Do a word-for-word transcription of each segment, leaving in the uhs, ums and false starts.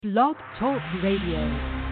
Blog Talk Radio.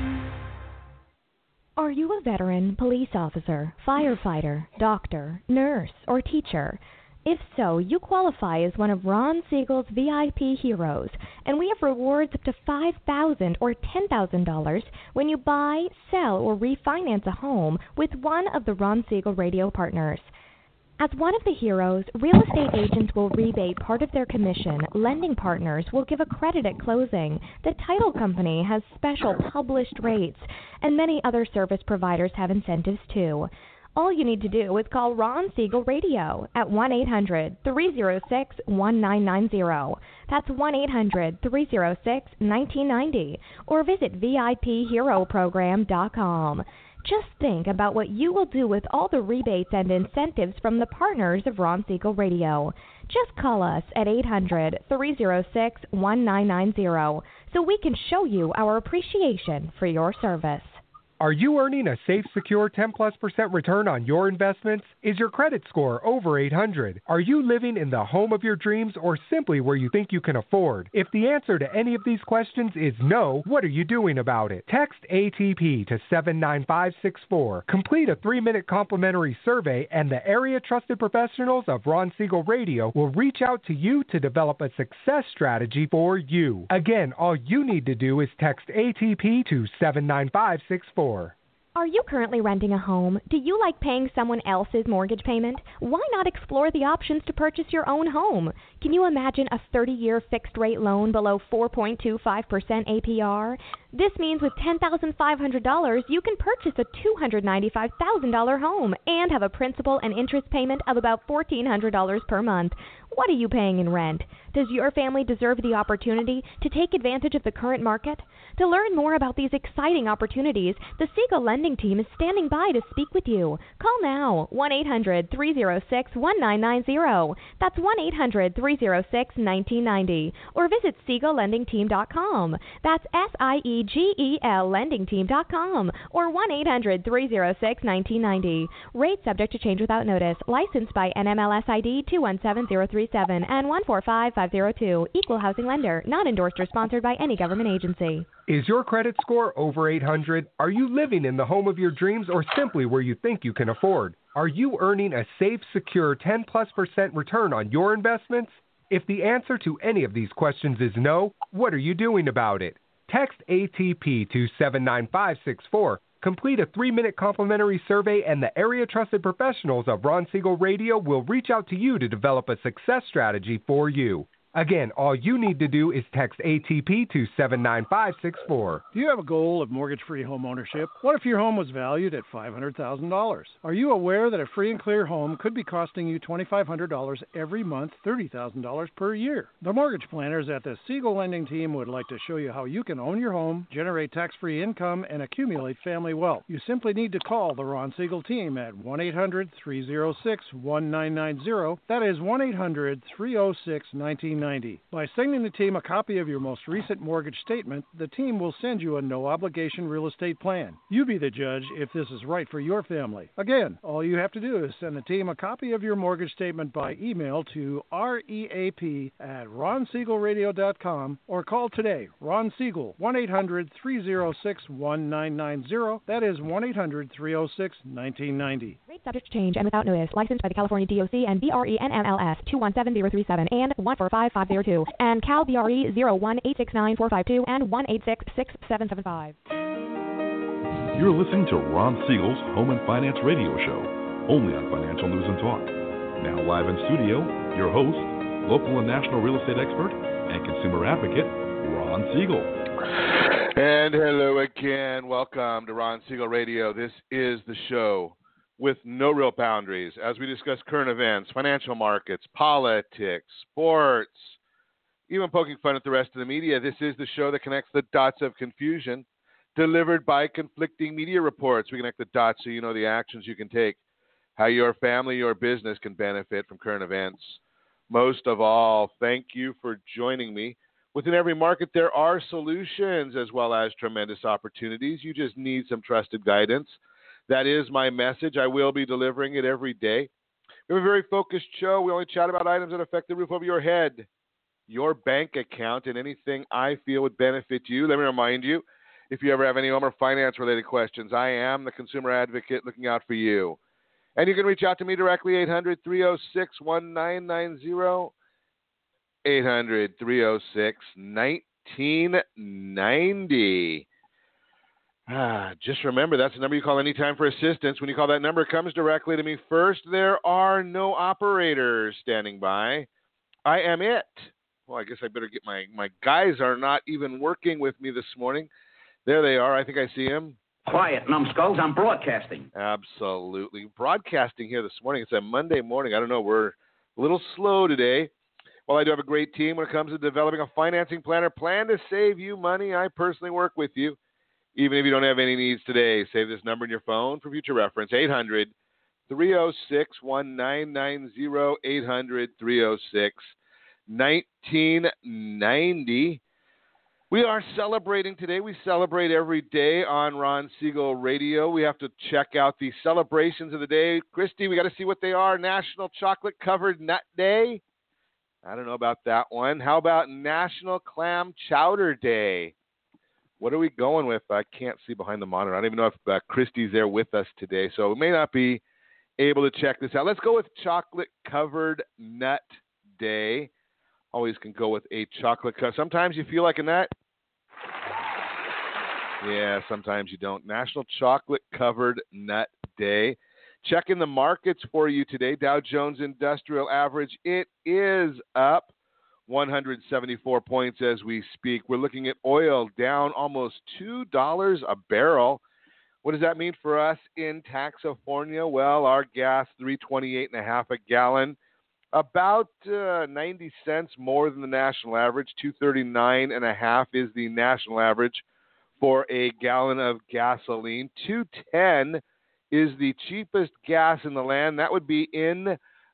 Are you a veteran, police officer, firefighter, doctor, nurse, or teacher? If so, you qualify as one of Ron Siegel's V I P heroes, and we have rewards up to five thousand dollars or ten thousand dollars when you buy, sell, or refinance a home with one of the Ron Siegel radio partners. As one of the heroes, real estate agents will rebate part of their commission, lending partners will give a credit at closing, the title company has special published rates, and many other service providers have incentives too. All you need to do is call Ron Siegel Radio at one eight hundred, three oh six, one nine nine oh. That's one eight hundred, three oh six, one nine nine oh, or visit V I P hero program dot com. Just think about what you will do with all the rebates and incentives from the partners of Ron Siegel Radio. Just call us at eight hundred, three oh six, one nine nine oh so we can show you our appreciation for your service. Are you earning a safe, secure ten plus percent return on your investments? Is your credit score over eight hundred? Are you living in the home of your dreams or simply where you think you can afford? If the answer to any of these questions is no, what are you doing about it? Text A T P to seven nine five six four. Complete a three-minute complimentary survey and the area trusted professionals of Ron Siegel Radio will reach out to you to develop a success strategy for you. Again, all you need to do is text A T P to seven nine five six four. Are you currently renting a home? Do you like paying someone else's mortgage payment? Why not explore the options to purchase your own home? Can you imagine a thirty-year fixed-rate loan below four point two five percent A P R? This means with ten thousand five hundred dollars, you can purchase a two hundred ninety-five thousand dollars home and have a principal and interest payment of about one thousand four hundred dollars per month. What are you paying in rent? Does your family deserve the opportunity to take advantage of the current market? To learn more about these exciting opportunities, the Siegel Lending Team is standing by to speak with you. Call now, one eight hundred, three oh six, one nine nine oh. That's one eight hundred, three oh six, one nine nine oh. Or visit Siegel Lending Team dot com. That's S I E G E L Lending Team dot com. Or one eight hundred, three oh six, one nine nine oh. Rate subject to change without notice. Licensed by N M L S I D two one seven zero three seven and one four five five zero two. Equal housing lender. Not endorsed or sponsored by any government agency. Is your credit score over eight hundred? Are you living in the home of your dreams or simply where you think you can afford? Are you earning a safe, secure ten plus percent return on your investments? If the answer to any of these questions is no, what are you doing about it? Text A T P to seven nine five six four. Complete a three-minute complimentary survey and the area trusted professionals of Ron Siegel Radio will reach out to you to develop a success strategy for you. Again, all you need to do is text A T P to seven nine five six four. Do you have a goal of mortgage-free home ownership? What if your home was valued at five hundred thousand dollars? Are you aware that a free and clear home could be costing you two thousand five hundred dollars every month, thirty thousand dollars per year? The mortgage planners at the Siegel Lending Team would like to show you how you can own your home, generate tax-free income, and accumulate family wealth. You simply need to call the Ron Siegel Team at one eight hundred, three oh six, one nine nine oh. That is one eight hundred, three oh six, one nine nine oh. By sending the team a copy of your most recent mortgage statement, the team will send you a no-obligation real estate plan. You be the judge if this is right for your family. Again, all you have to do is send the team a copy of your mortgage statement by email to reap at ron siegel radio dot com or call today. Ron Siegel, one eight hundred, three oh six, one nine nine oh. That is one eight hundred, three oh six, one nine nine oh. Rate subject to change and without notice. Licensed by the California D O C and B R E N M L S two one seven zero three seven and one four five five zero two and Cal B R E zero one eight six nine four five two and one eight six six seven seven five. You're listening to Ron Siegel's Home and Finance Radio Show, only on Financial News and Talk. Now live in studio, your host, local and national real estate expert and consumer advocate, Ron Siegel. And hello again. Welcome to Ron Siegel Radio. This is the show with no real boundaries as we discuss current events, financial markets, politics, sports, even poking fun at the rest of the media. This is the show that connects the dots of confusion delivered by conflicting media reports. We connect the dots so you know the actions you can take, how your family, your business can benefit from current events. Most of all, thank you for joining me. Within every market, there are solutions as well as tremendous opportunities. You just need some trusted guidance. That is my message. I will be delivering it every day. We have a very focused show. We only chat about items that affect the roof over your head, your bank account and anything I feel would benefit you. Let me remind you, if you ever have any home or finance-related questions, I am the consumer advocate looking out for you. And you can reach out to me directly, eight hundred, three oh six, one nine nine zero, eight hundred, three oh six, nineteen ninety. Ah, just remember, that's the number you call anytime for assistance. When you call that number, it comes directly to me first. There are no operators standing by. I am it. Well, I guess I better get my, my guys are not even working with me this morning. There they are. I think I see them. Quiet, numbskulls. I'm broadcasting. Absolutely. Broadcasting here this morning. It's a Monday morning. I don't know. We're a little slow today. Well, I do have a great team when it comes to developing a financing planner. Plan to save you money. I personally work with you. Even if you don't have any needs today, save this number in your phone for future reference, eight hundred, three oh six, one nine nine zero, eight hundred, three oh six, nineteen ninety. We are celebrating today. We celebrate every day on Ron Siegel Radio. We have to check out the celebrations of the day. Christy, we got to see what they are. National Chocolate Covered Nut Day. I don't know about that one. How about National Clam Chowder Day? What are we going with? I can't see behind the monitor. I don't even know if uh, Christy's there with us today, so we may not be able to check this out. Let's go with Chocolate Covered Nut Day. Always can go with a chocolate cover. Sometimes you feel like a nut. Yeah, sometimes you don't. National Chocolate Covered Nut Day. Checking the markets for you today. Dow Jones Industrial Average, it is up one hundred seventy-four points as we speak. We're looking at oil down almost two dollars a barrel. What does that mean for us in Taxofornia? Well, our gas, three twenty-eight and a half a gallon, about uh, ninety cents more than the national average. two thirty-nine and a half is the national average for a gallon of gasoline. two ten is the cheapest gas in the land. That would be in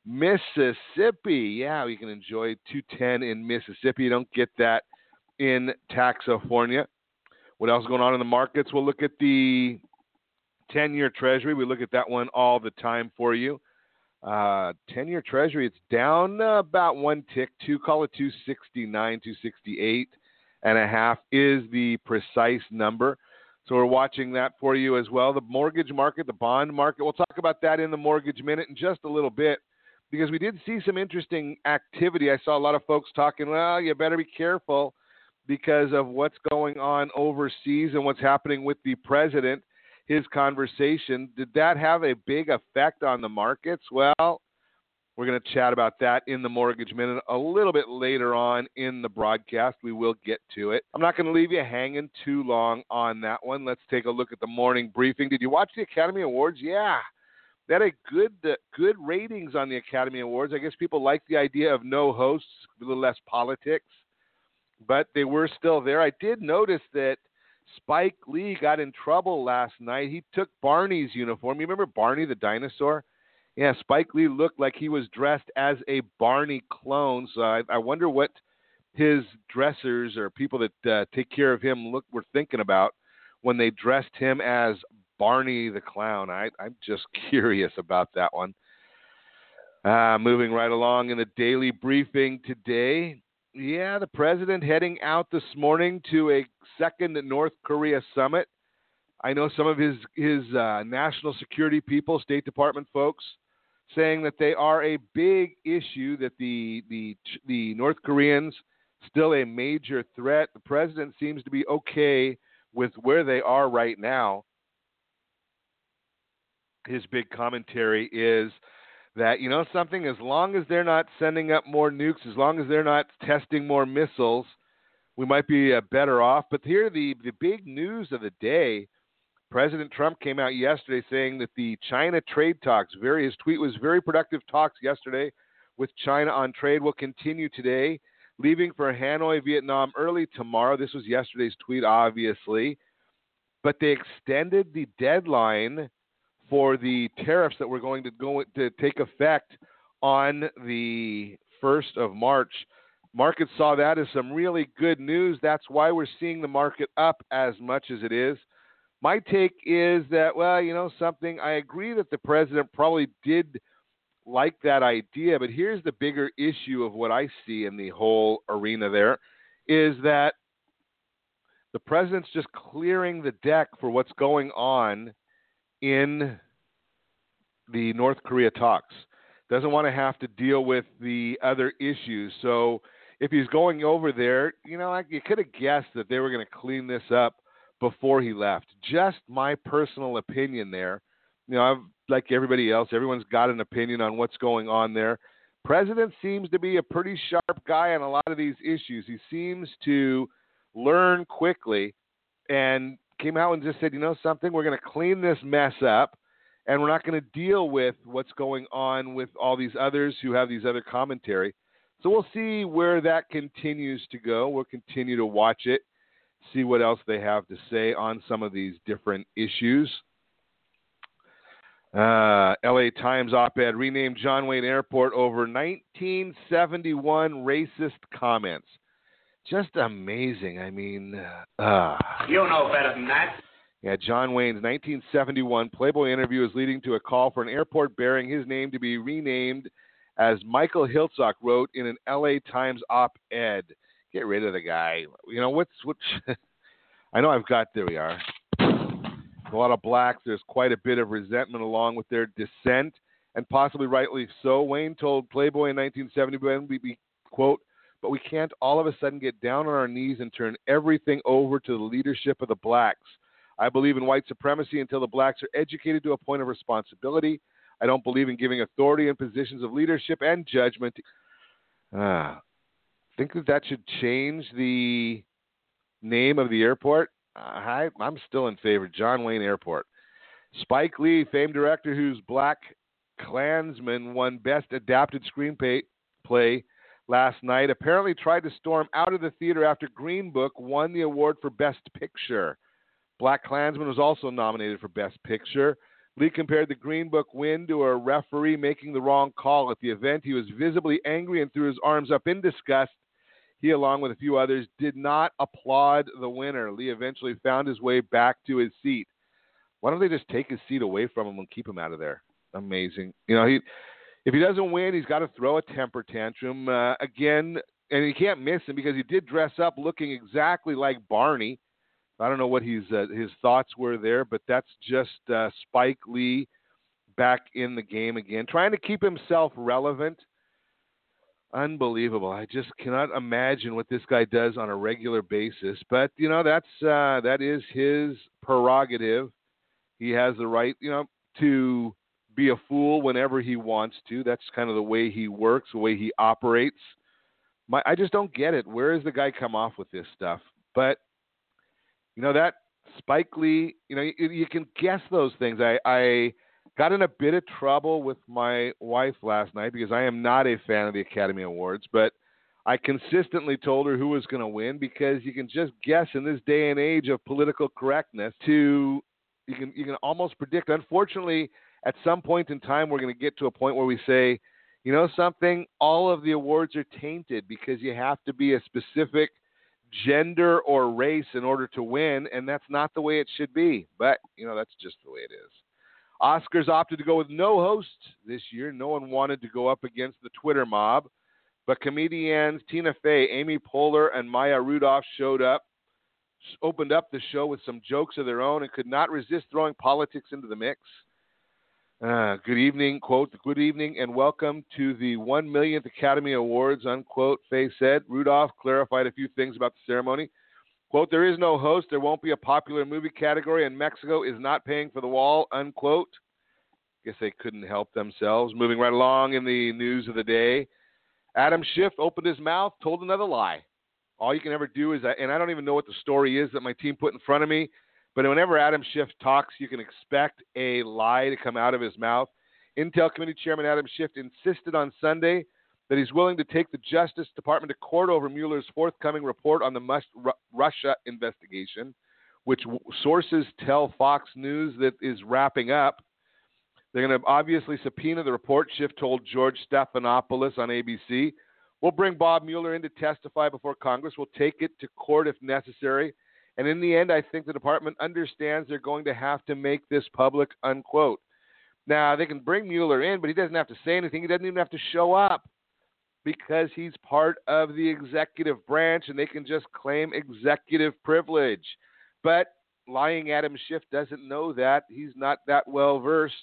Mississippi. Yeah, we can enjoy two ten in Mississippi. You don't get that in Taxofornia. What else is going on in the markets? We'll look at the ten-year Treasury. We look at that one all the time for you. Uh, ten-year Treasury, it's down uh, about one tick. Two, call it two sixty-nine, two sixty-eight and a half is the precise number. So we're watching that for you as well. The mortgage market, the bond market, we'll talk about that in the mortgage minute in just a little bit, because we did see some interesting activity. I saw a lot of folks talking, well, you better be careful because of what's going on overseas and what's happening with the president, his conversation. Did that have a big effect on the markets? Well, we're going to chat about that in the Mortgage Minute a little bit later on in the broadcast. We will get to it. I'm not going to leave you hanging too long on that one. Let's take a look at the morning briefing. Did you watch the Academy Awards? Yeah. They had a good, uh, good ratings on the Academy Awards. I guess people like the idea of no hosts, a little less politics, but they were still there. I did notice that Spike Lee got in trouble last night. He took Barney's uniform. You remember Barney the dinosaur? Yeah, Spike Lee looked like he was dressed as a Barney clone. So I, I wonder what his dressers or people that uh, take care of him look were thinking about when they dressed him as Barney the clown. I, I'm just curious about that one. Uh, moving right along in the daily briefing today. Yeah, the president heading out this morning to a second North Korea summit. I know some of his, his uh, national security people, State Department folks, saying that they are a big issue, that the, the, the North Koreans still a major threat. The president seems to be okay with where they are right now. His big commentary is that, you know something, as long as they're not sending up more nukes, as long as they're not testing more missiles, we might be uh, better off. But here, the, the big news of the day, President Trump came out yesterday saying that the China trade talks, very, his tweet was very productive talks yesterday with China on trade, will continue today, leaving for Hanoi, Vietnam early tomorrow. This was yesterday's tweet, obviously. But they extended the deadline for the tariffs that were going to go to take effect on the first of March. Markets saw that as some really good news. That's why we're seeing the market up as much as it is. My take is that, well, you know something, I agree that the president probably did like that idea, but here's the bigger issue of what I see in the whole arena there is that the president's just clearing the deck for what's going on in the North Korea talks. Doesn't want to have to deal with the other issues. So if he's going over there, you know, you could have guessed that they were going to clean this up before he left. Just my personal opinion there. You know, I've, like everybody else, everyone's got an opinion on what's going on there. President seems to be a pretty sharp guy on a lot of these issues. He seems to learn quickly and came out and just said, you know something, we're going to clean this mess up, and we're not going to deal with what's going on with all these others who have these other commentary. So we'll see where that continues to go. We'll continue to watch it, see what else they have to say on some of these different issues. Uh, L A Times op-ed renamed John Wayne Airport over nineteen seventy-one racist comments. Just amazing. I mean, uh, You know better than that. Yeah, John Wayne's nineteen seventy-one Playboy interview is leading to a call for an airport bearing his name to be renamed, as Michael Hiltzock wrote in an L A Times op-ed. Get rid of the guy. You know, what's, what? I know I've got, there we are. A lot of blacks. There's quite a bit of resentment along with their dissent, and possibly rightly so. Wayne told Playboy in nineteen seventy-one, we, we, quote, but we can't all of a sudden get down on our knees and turn everything over to the leadership of the blacks. I believe in white supremacy until the blacks are educated to a point of responsibility. I don't believe in giving authority in positions of leadership and judgment. Ah, think that that should change the name of the airport? I, I'm still in favor. John Wayne Airport. Spike Lee, famed director whose Black Klansman won Best Adapted Screenplay play last night, apparently tried to storm out of the theater after Green Book won the award for Best Picture. Black Klansman was also nominated for Best Picture. Lee compared the Green Book win to a referee making the wrong call at the event. He was visibly angry and threw his arms up in disgust. He, along with a few others, did not applaud the winner. Lee eventually found his way back to his seat. Why don't they just take his seat away from him and keep him out of there? Amazing. You know, he if he doesn't win, he's got to throw a temper tantrum. Uh, again, and you can't miss him because he did dress up looking exactly like Barney. I don't know what his, uh, his thoughts were there, but that's just uh, Spike Lee back in the game again, trying to keep himself relevant. Unbelievable. I just cannot imagine what this guy does on a regular basis. But, you know, that's uh, that is his prerogative. He has the right, you know, to be a fool whenever he wants to. That's kind of the way he works, the way he operates. My, I just don't get it. Where does the guy come off with this stuff? But, you know, that Spike Lee, you know, you, you can guess those things. I, I got in a bit of trouble with my wife last night because I am not a fan of the Academy Awards, but I consistently told her who was going to win because you can just guess in this day and age of political correctness to you can you can almost predict. Unfortunately, at some point in time, we're going to get to a point where we say, you know something, all of the awards are tainted because you have to be a specific gender or race in order to win, and that's not the way it should be. But, you know, that's just the way it is. Oscars opted to go with no host this year. No one wanted to go up against the Twitter mob, but comedians Tina Fey, Amy Poehler, and Maya Rudolph showed up, opened up the show with some jokes of their own, and could not resist throwing politics into the mix. Uh, good evening, quote, good evening and welcome to the one millionth Academy Awards, unquote, Fey said. Rudolph clarified a few things about the ceremony. Quote, there is no host, there won't be a popular movie category, and Mexico is not paying for the wall, unquote. Guess they couldn't help themselves. Moving right along in the news of the day, Adam Schiff opened his mouth, told another lie. All you can ever do is, and I don't even know what the story is that my team put in front of me, but whenever Adam Schiff talks, you can expect a lie to come out of his mouth. Intel Committee Chairman Adam Schiff insisted on Sunday that he's willing to take the Justice Department to court over Mueller's forthcoming report on the must, Ru- Russia investigation, which w- sources tell Fox News that is wrapping up. They're going to obviously subpoena the report, Schiff told George Stephanopoulos on A B C. We'll bring Bob Mueller in to testify before Congress. We'll take it to court if necessary. And in the end, I think the department understands they're going to have to make this public, unquote. Now, they can bring Mueller in, but he doesn't have to say anything. He doesn't even have to show up because he's part of the executive branch, and they can just claim executive privilege. But lying Adam Schiff doesn't know that. He's not that well versed.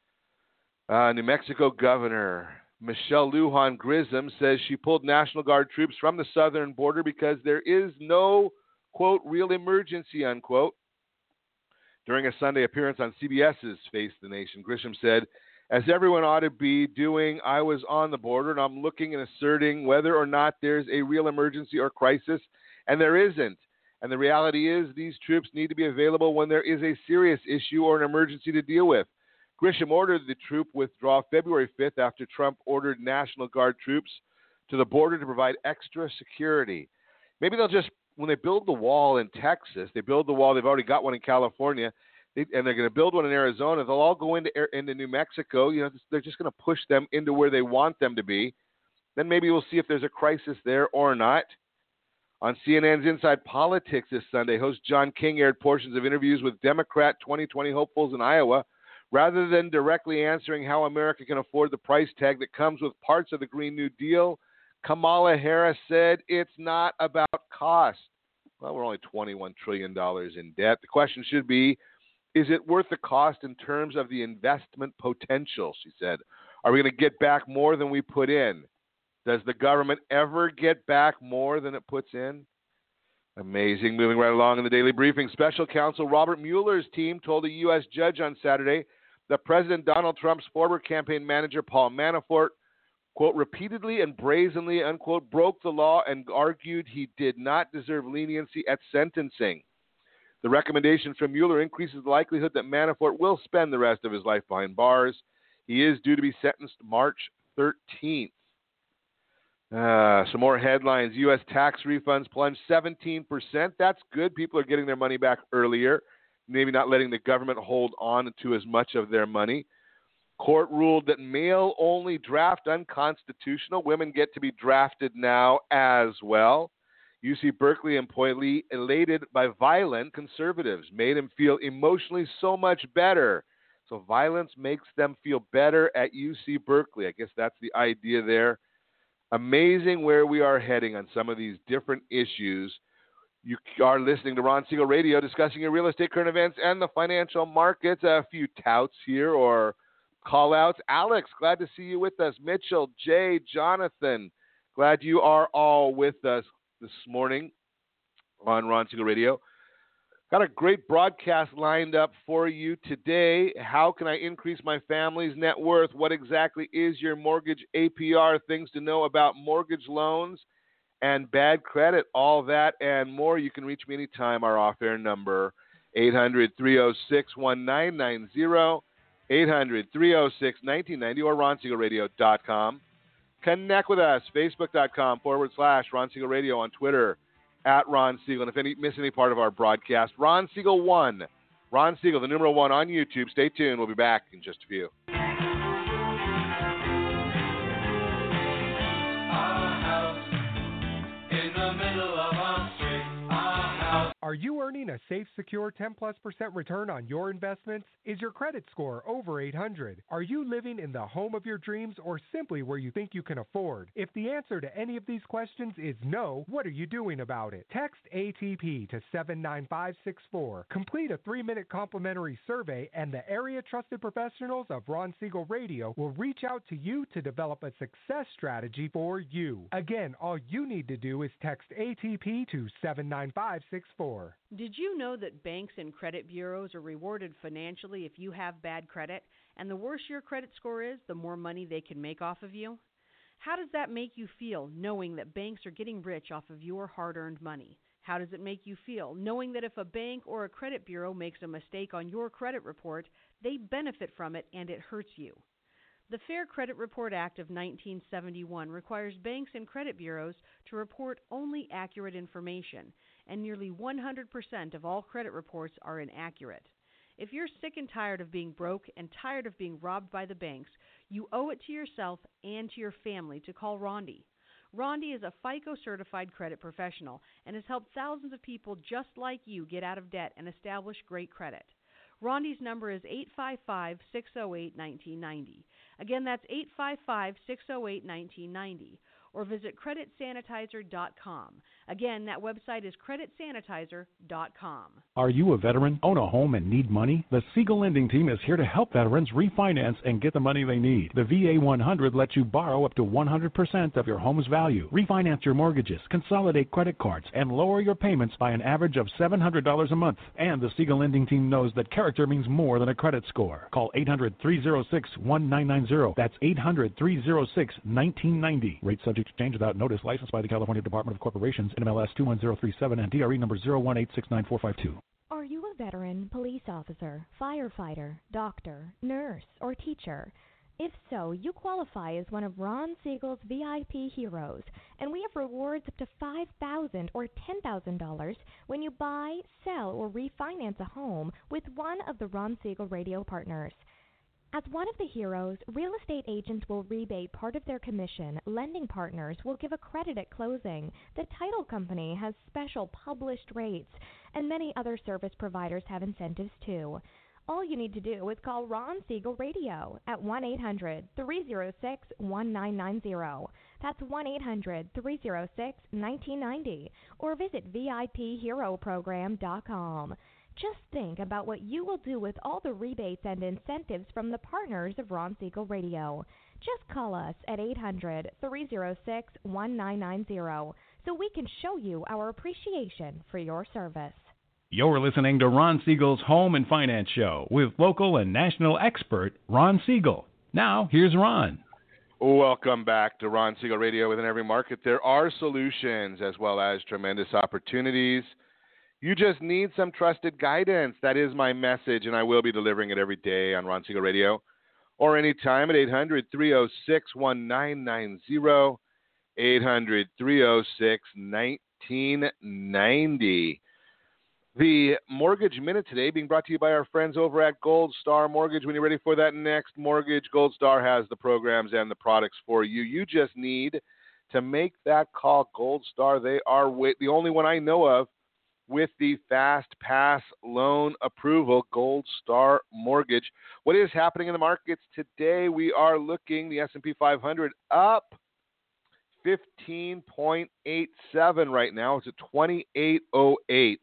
Uh, New Mexico Governor Michelle Lujan Grissom says she pulled National Guard troops from the southern border because there is no, quote, real emergency, unquote. During a Sunday appearance on C B S's Face the Nation, Grisham said, as everyone ought to be doing, I was on the border, and I'm looking and asserting whether or not there's a real emergency or crisis, and there isn't. And the reality is these troops need to be available when there is a serious issue or an emergency to deal with. Grisham ordered the troop withdraw February fifth after Trump ordered National Guard troops to the border to provide extra security. Maybe they'll just, when they build the wall in Texas, they build the wall, they've already got one in California, they, and they're going to build one in Arizona. They'll all go into into New Mexico. You know, they're just going to push them into where they want them to be. Then maybe we'll see if there's a crisis there or not. On C N N's Inside Politics this Sunday, host John King aired portions of interviews with Democrat twenty twenty hopefuls in Iowa. Rather than directly answering how America can afford the price tag that comes with parts of the Green New Deal, Kamala Harris said it's not about cost. Well, we're only twenty-one trillion dollars in debt. The question should be, is it worth the cost in terms of the investment potential, she said. Are we going to get back more than we put in? Does the government ever get back more than it puts in? Amazing. Moving right along in the daily briefing, Special Counsel Robert Mueller's team told a U S judge on Saturday that President Donald Trump's former campaign manager, Paul Manafort, quote, repeatedly and brazenly, unquote, broke the law and argued he did not deserve leniency at sentencing. The recommendation from Mueller increases the likelihood that Manafort will spend the rest of his life behind bars. He is due to be sentenced March thirteenth. Uh, some more headlines. U S tax refunds plunged seventeen percent. That's good. People are getting their money back earlier, maybe not letting the government hold on to as much of their money. Court ruled that male-only draft unconstitutional. Women get to be drafted now as well. U C Berkeley employee elated by violent conservatives made him feel emotionally so much better. So violence makes them feel better at U C Berkeley. I guess that's the idea there. Amazing where we are heading on some of these different issues. You are listening to Ron Siegel Radio, discussing your real estate, current events, and the financial markets. A few touts here or call-outs. Alex, glad to see you with us. Mitchell, Jay, Jonathan, glad you are all with us this morning on Ron Siegel Radio. Got a great broadcast lined up for you today. How can I increase my family's net worth? What exactly is your mortgage A P R? Things to know about mortgage loans and bad credit. All that and more. You can reach me anytime. Our off-air number, eight hundred, three oh six, one nine nine zero, eight hundred, three oh six, nineteen ninety, or ron siegel radio dot com. Connect with us, facebook.com forward slash Ron Siegel Radio, on Twitter, at Ron Siegel. And if you miss any part of our broadcast, Ron Siegel one. Ron Siegel, the numeral one on YouTube. Stay tuned. We'll be back in just a few. Are you earning a safe, secure ten plus percent return on your investments? Is your credit score over eight hundred? Are you living in the home of your dreams or simply where you think you can afford? If the answer to any of these questions is no, what are you doing about it? Text A T P to seven nine five six four. Complete a three-minute complimentary survey and the area trusted professionals of Ron Siegel Radio will reach out to you to develop a success strategy for you. Again, all you need to do is text A T P to seven nine five six four. Did you know that banks and credit bureaus are rewarded financially if you have bad credit? And the worse your credit score is, the more money they can make off of you? How does that make you feel, knowing that banks are getting rich off of your hard-earned money? How does it make you feel, knowing that if a bank or a credit bureau makes a mistake on your credit report, they benefit from it and it hurts you? The Fair Credit Report Act of nineteen seventy-one requires banks and credit bureaus to report only accurate information, and nearly one hundred percent of all credit reports are inaccurate. If you're sick and tired of being broke and tired of being robbed by the banks, you owe it to yourself and to your family to call Rondi. Rondi is a FICO-certified credit professional and has helped thousands of people just like you get out of debt and establish great credit. Rondi's number is eight five five, six oh eight, one nine nine oh. Again, that's eight five five, six oh eight, one nine nine oh. Or visit credit sanitizer dot com. Again, that website is credit sanitizer dot com. Are you a veteran, own a home, and need money? The Siegel Lending Team is here to help veterans refinance and get the money they need. The V A one hundred lets you borrow up to one hundred percent of your home's value, refinance your mortgages, consolidate credit cards, and lower your payments by an average of seven hundred dollars a month. And the Siegel Lending Team knows that character means more than a credit score. Call eight hundred, three oh six, one nine nine oh. That's eight hundred, three oh six, one nine nine oh. Rate subject to change without notice. Licensed by the California Department of Corporations, N M L S two one zero three seven, and D R E number zero one eight six nine four five two. Are you a veteran, police officer, firefighter, doctor, nurse, or teacher? If so, you qualify as one of Ron Siegel's V I P heroes, and we have rewards up to five thousand dollars or ten thousand dollars when you buy, sell, or refinance a home with one of the Ron Siegel radio partners. As one of the heroes, real estate agents will rebate part of their commission. Lending partners will give a credit at closing. The title company has special published rates, and many other service providers have incentives too. All you need to do is call Ron Siegel Radio at one eight hundred, three oh six, one nine nine oh. That's one eight hundred, three oh six, one nine nine oh, or visit V I P hero program dot com. Just think about what you will do with all the rebates and incentives from the partners of Ron Siegel Radio. Just call us at eight hundred, three oh six, one nine nine oh so we can show you our appreciation for your service. You're listening to Ron Siegel's Home and Finance Show with local and national expert Ron Siegel. Now, here's Ron. Welcome back to Ron Siegel Radio. Within every market, there are solutions as well as tremendous opportunities. You just need some trusted guidance. That is my message, and I will be delivering it every day on Ron Siegel Radio or anytime at eight hundred, three oh six, one nine nine oh, eight hundred, three oh six, one nine nine oh. The Mortgage Minute today being brought to you by our friends over at Gold Star Mortgage. When you're ready for that next mortgage, Gold Star has the programs and the products for you. You just need to make that call. Gold Star, they are the only one I know of with the Fast Pass loan approval, Gold Star Mortgage. What is happening in the markets today? We are looking, the S and P five hundred up fifteen point eight seven right now. It's at twenty-eight oh eight.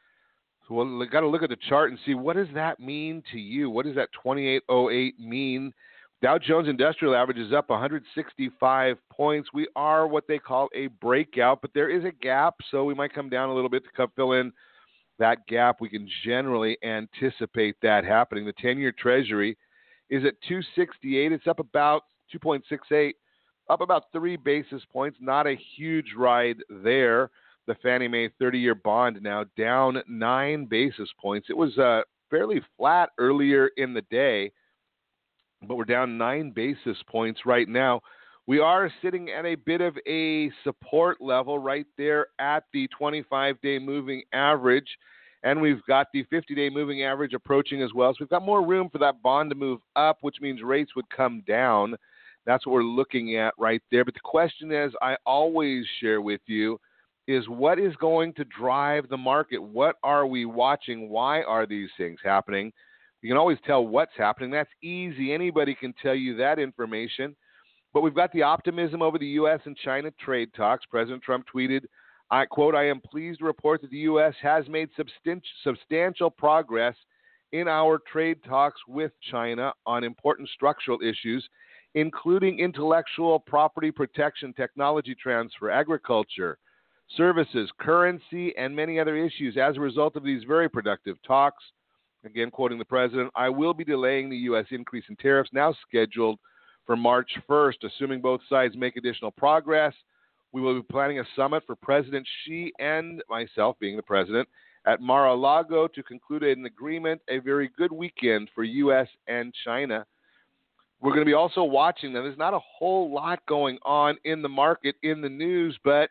So we've got to look at the chart and see, what does that mean to you? What does that twenty-eight oh eight mean? Dow Jones Industrial Average is up one hundred sixty-five points. We are what they call a breakout, but there is a gap, so we might come down a little bit to come fill in that gap. We can generally anticipate that happening. The ten-year Treasury is at two sixty-eight. It's up about two point six eight, up about three basis points. Not a huge ride there. The Fannie Mae thirty-year bond now down nine basis points. It was uh, fairly flat earlier in the day, but we're down nine basis points right now. We are sitting at a bit of a support level right there at the twenty-five-day moving average, and we've got the fifty-day moving average approaching as well. So we've got more room for that bond to move up, which means rates would come down. That's what we're looking at right there. But the question is, I always share with you, is what is going to drive the market? What are we watching? Why are these things happening? You can always tell what's happening. That's easy. Anybody can tell you that information. But we've got the optimism over the U S and China trade talks. President Trump tweeted, I quote, I am pleased to report that the U S has made substan- substantial progress in our trade talks with China on important structural issues, including intellectual property protection, technology transfer, agriculture, services, currency, and many other issues. As a result of these very productive talks, again, quoting the president, I will be delaying the U S increase in tariffs now scheduled for March first. Assuming both sides make additional progress, we will be planning a summit for President Xi and myself, being the president, at Mar-a-Lago to conclude an agreement. A very good weekend for U S and China. We're going to be also watching them. There's not a whole lot going on in the market, in the news, but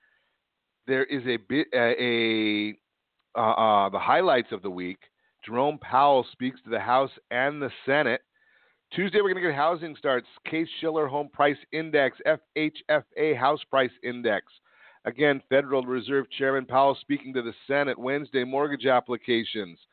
there is a bit, uh, a uh, uh, the highlights of the week. Jerome Powell speaks to the House and the Senate. Tuesday, we're going to get housing starts. Case-Shiller Home Price Index, F H F A House Price Index. Again, Federal Reserve Chairman Powell speaking to the Senate. Wednesday, mortgage applications.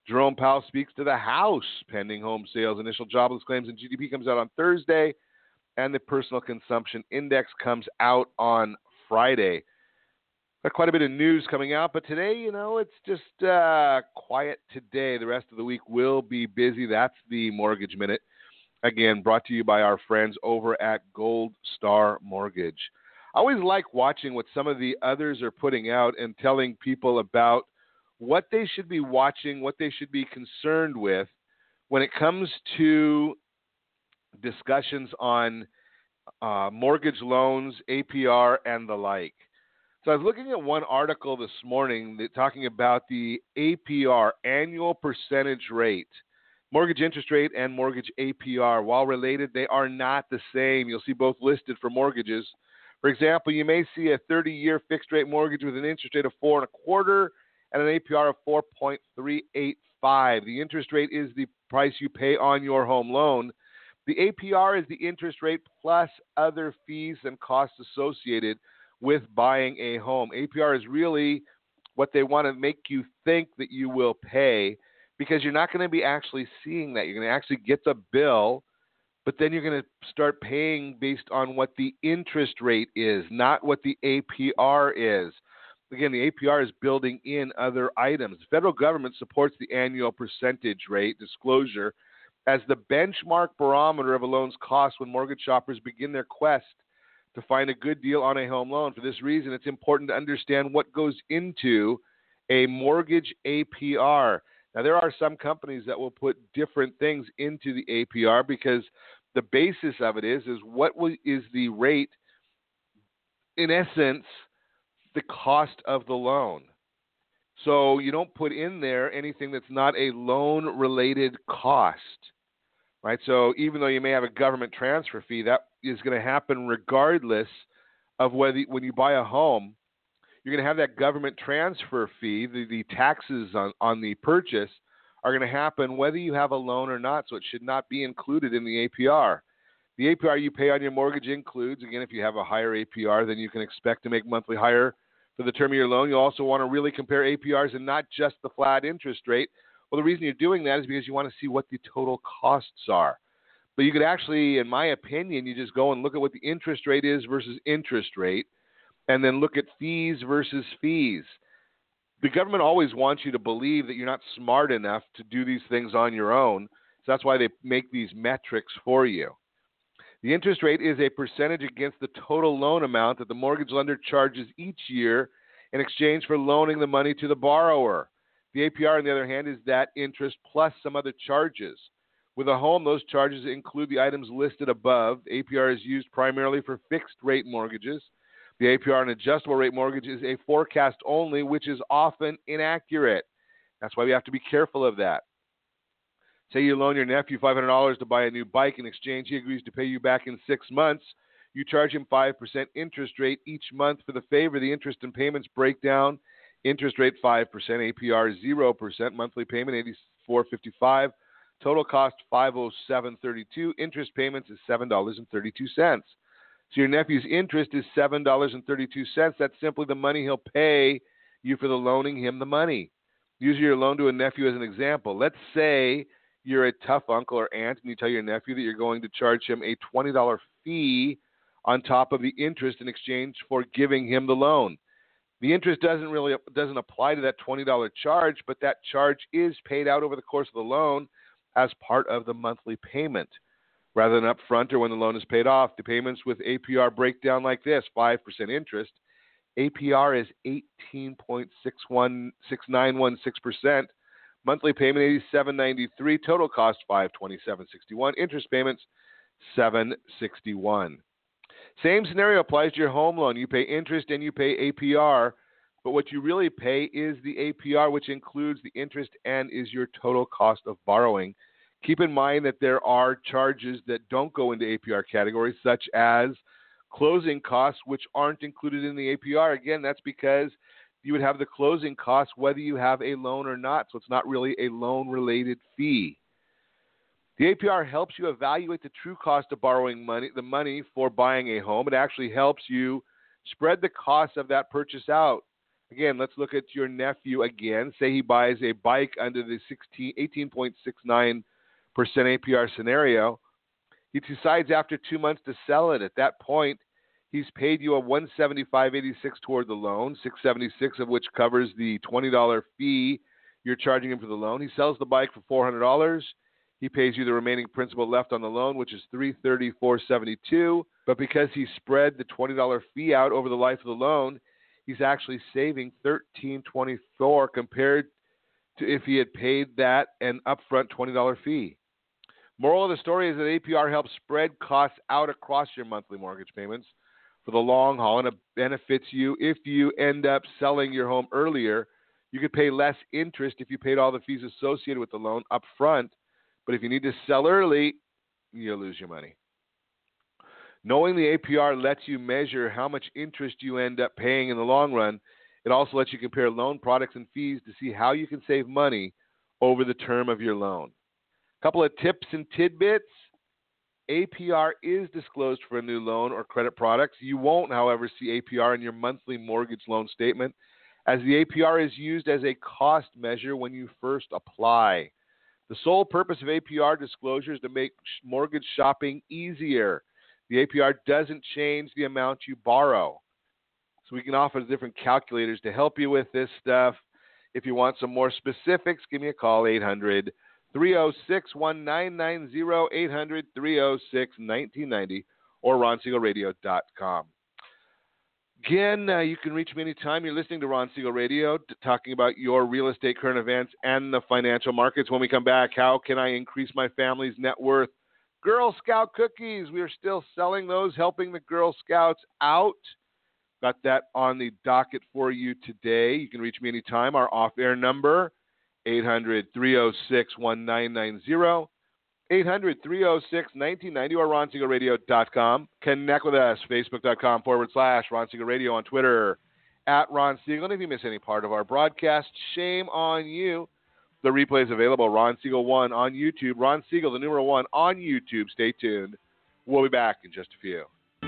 Jerome Powell speaks to the House, pending home sales, initial jobless claims, and G D P comes out on Thursday, and the personal consumption index comes out on Friday. Got quite a bit of news coming out, but today, you know, it's just uh, quiet today. The rest of the week will be busy. That's the Mortgage Minute. Again, brought to you by our friends over at Gold Star Mortgage. I always like watching what some of the others are putting out and telling people about what they should be watching, what they should be concerned with when it comes to discussions on uh, mortgage loans, A P R, and the like. So I was looking at one article this morning that talking about the A P R, annual percentage rate. Mortgage interest rate and mortgage A P R, while related, they are not the same. You'll see both listed for mortgages. For example, you may see a thirty-year fixed-rate mortgage with an interest rate of four and a quarter and an A P R of four point three eight five. The interest rate is the price you pay on your home loan. The A P R is the interest rate plus other fees and costs associated with buying a home. A P R is really what they want to make you think that you will pay, because you're not going to be actually seeing that. You're going to actually get the bill, but then you're going to start paying based on what the interest rate is, not what the A P R is. Again, the A P R is building in other items. The federal government supports the annual percentage rate disclosure as the benchmark barometer of a loan's cost when mortgage shoppers begin their quest to find a good deal on a home loan. For this reason, it's important to understand what goes into a mortgage A P R. Now, there are some companies that will put different things into the A P R because the basis of it is, is what will, is the rate, in essence, the cost of the loan. So you don't put in there anything that's not a loan-related cost, right? So even though you may have a government transfer fee, that is going to happen regardless of whether when you buy a home, you're going to have that government transfer fee, the, the taxes on, on the purchase are going to happen whether you have a loan or not, so it should not be included in the A P R. The A P R you pay on your mortgage includes, again, if you have a higher A P R, then you can expect to make monthly higher for the term of your loan. You also want to really compare A P Rs and not just the flat interest rate. Well, the reason you're doing that is because you want to see what the total costs are. But you could actually, in my opinion, you just go and look at what the interest rate is versus interest rate, and then look at fees versus fees. The government always wants you to believe that you're not smart enough to do these things on your own, so that's why they make these metrics for you. The interest rate is a percentage against the total loan amount that the mortgage lender charges each year in exchange for loaning the money to the borrower. The A P R, on the other hand, is that interest plus some other charges. With a home, those charges include the items listed above. The A P R is used primarily for fixed-rate mortgages. The A P R on adjustable-rate mortgage is a forecast only, which is often inaccurate. That's why we have to be careful of that. Say you loan your nephew five hundred dollars to buy a new bike. In exchange, he agrees to pay you back in six months. You charge him five percent interest rate each month for the favor. The interest and payments break down. Interest rate five percent, A P R zero percent, monthly payment eighty-four fifty-five, total cost five oh seven thirty-two. Interest payments is seven dollars and thirty-two cents. So your nephew's interest is seven dollars and thirty-two cents. That's simply the money he'll pay you for the loaning him the money. Use your loan to a nephew as an example. Let's say you're a tough uncle or aunt and you tell your nephew that you're going to charge him a twenty dollars fee on top of the interest in exchange for giving him the loan. The interest doesn't really doesn't apply to that twenty dollars charge, but that charge is paid out over the course of the loan as part of the monthly payment. Rather than up front or when the loan is paid off, the payments with A P R break down like this: five percent interest. A P R is eighteen point six nine one six percent. Monthly payment eighty-seven ninety-three. Total cost five twenty-seven sixty-one. Interest payments seven sixty-one. Same scenario applies to your home loan. You pay interest and you pay A P R, but what you really pay is the A P R, which includes the interest and is your total cost of borrowing. Keep in mind that there are charges that don't go into A P R categories, such as closing costs, which aren't included in the A P R. Again, that's because you would have the closing costs whether you have a loan or not, so it's not really a loan-related fee. The A P R helps you evaluate the true cost of borrowing money, the money for buying a home. It actually helps you spread the cost of that purchase out. Again, let's look at your nephew again. Say he buys a bike under the eighteen point six nine percent A P R scenario. He decides after two months to sell it. At that point, he's paid you a one hundred seventy-five dollars and eighty-six cents toward the loan, six hundred seventy-six dollars of which covers the twenty dollars fee you're charging him for the loan. He sells the bike for four hundred dollars. He pays you the remaining principal left on the loan, which is three hundred thirty-four dollars and seventy-two cents. But because he spread the twenty dollars fee out over the life of the loan, he's actually saving thirteen twenty-four dollars compared to if he had paid that an upfront twenty dollars fee. Moral of the story is that A P R helps spread costs out across your monthly mortgage payments for the long haul, and it benefits you if you end up selling your home earlier. You could pay less interest if you paid all the fees associated with the loan up front, but if you need to sell early, you'll lose your money. Knowing the A P R lets you measure how much interest you end up paying in the long run. It also lets you compare loan products and fees to see how you can save money over the term of your loan. A couple of tips and tidbits. A P R is disclosed for a new loan or credit products. You won't, however, see A P R in your monthly mortgage loan statement, as the A P R is used as a cost measure when you first apply. The sole purpose of A P R disclosure is to make mortgage shopping easier. The A P R doesn't change the amount you borrow. So we can offer different calculators to help you with this stuff. If you want some more specifics, give me a call, eight hundred, three oh six, one nine nine zero, eight hundred, three oh six, nineteen ninety, or ron siegel radio dot com. Again, uh, you can reach me anytime. You're listening to Ron Siegel Radio, t- talking about your real estate current events and the financial markets. When we come back, how can I increase my family's net worth? Girl Scout cookies. We are still selling those, helping the Girl Scouts out. Got that on the docket for you today. You can reach me anytime. Our off-air number, eight hundred, three oh six, one nine nine zero, eight hundred, three oh six, nineteen ninety, or ron siegel radio dot com. Connect with us, facebook.com forward slash Ron Siegel Radio, on Twitter, at Ron Siegel. And if you miss any part of our broadcast, shame on you. The replay is available, Ron Siegel one on YouTube. Ron Siegel, the numeral one, on YouTube. Stay tuned. We'll be back in just a few.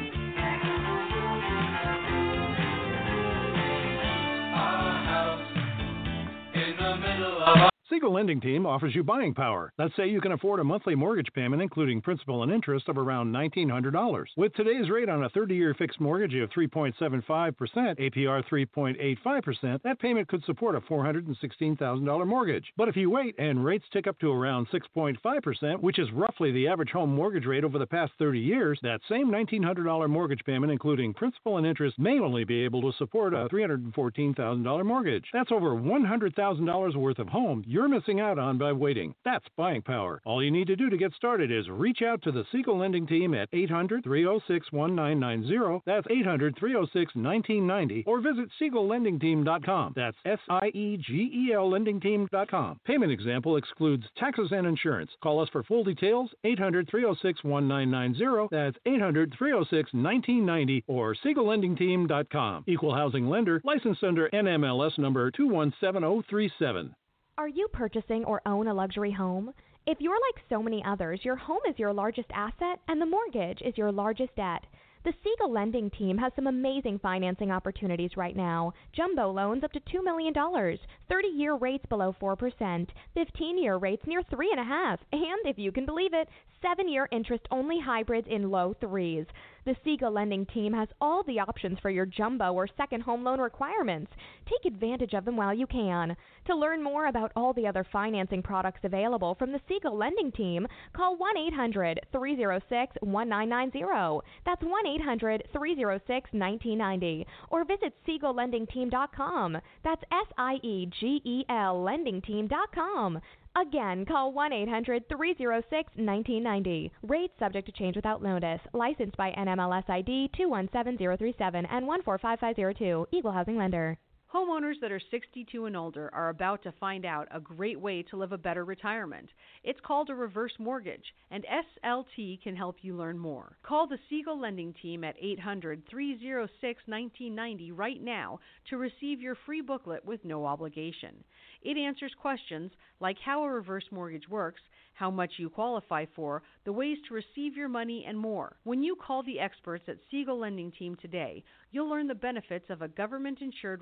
Siegel Lending Team offers you buying power. Let's say you can afford a monthly mortgage payment, including principal and interest, of around nineteen hundred dollars. With today's rate on a thirty-year fixed mortgage of three point seven five percent, A P R three point eight five percent, that payment could support a four hundred sixteen thousand dollars mortgage. But if you wait and rates tick up to around six point five percent, which is roughly the average home mortgage rate over the past thirty years, that same nineteen hundred dollars mortgage payment, including principal and interest, may only be able to support a three hundred fourteen thousand dollars mortgage. That's over one hundred thousand dollars worth of home you're missing out on by waiting. That's buying power. All you need to do to get started is reach out to the Siegel Lending Team at eight hundred, three oh six, one nine nine zero. That's eight hundred, three oh six, nineteen ninety. Or visit siegel lending team dot com. That's S I E G E L lending team dot com. Payment example excludes taxes and insurance. Call us for full details, eight hundred, three oh six, one nine nine zero. That's eight hundred, three oh six, nineteen ninety, or siegel lending team dot com. Equal housing lender, licensed under N M L S number two one seven zero three seven. Are you purchasing or own a luxury home? If you're like so many others, your home is your largest asset and the mortgage is your largest debt. The Siegel Lending Team has some amazing financing opportunities right now. Jumbo loans up to two million dollars, thirty-year rates below four percent, fifteen-year rates near three point five percent, and if you can believe it, seven-year interest-only hybrids in low threes. The Siegel Lending Team has all the options for your jumbo or second home loan requirements. Take advantage of them while you can. To learn more about all the other financing products available from the Siegel Lending Team, call one eight hundred, three oh six, one nine nine zero. That's one eight hundred, three oh six, nineteen ninety. Or visit siegel lending team dot com. That's S I E G E L lending team dot com. Again, call one eight hundred, three oh six, nineteen ninety. Rates subject to change without notice. Licensed by N M L S I D two one seven zero three seven and one four five five zero two. Equal housing lender. Homeowners that are sixty-two and older are about to find out a great way to live a better retirement. It's called a reverse mortgage, and S L T can help you learn more. Call the Siegel Lending Team at eight hundred, three oh six, nineteen ninety right now to receive your free booklet with no obligation. It answers questions like how a reverse mortgage works, how much you qualify for, the ways to receive your money, and more. When you call the experts at Siegel Lending Team today, you'll learn the benefits of a government-insured reverse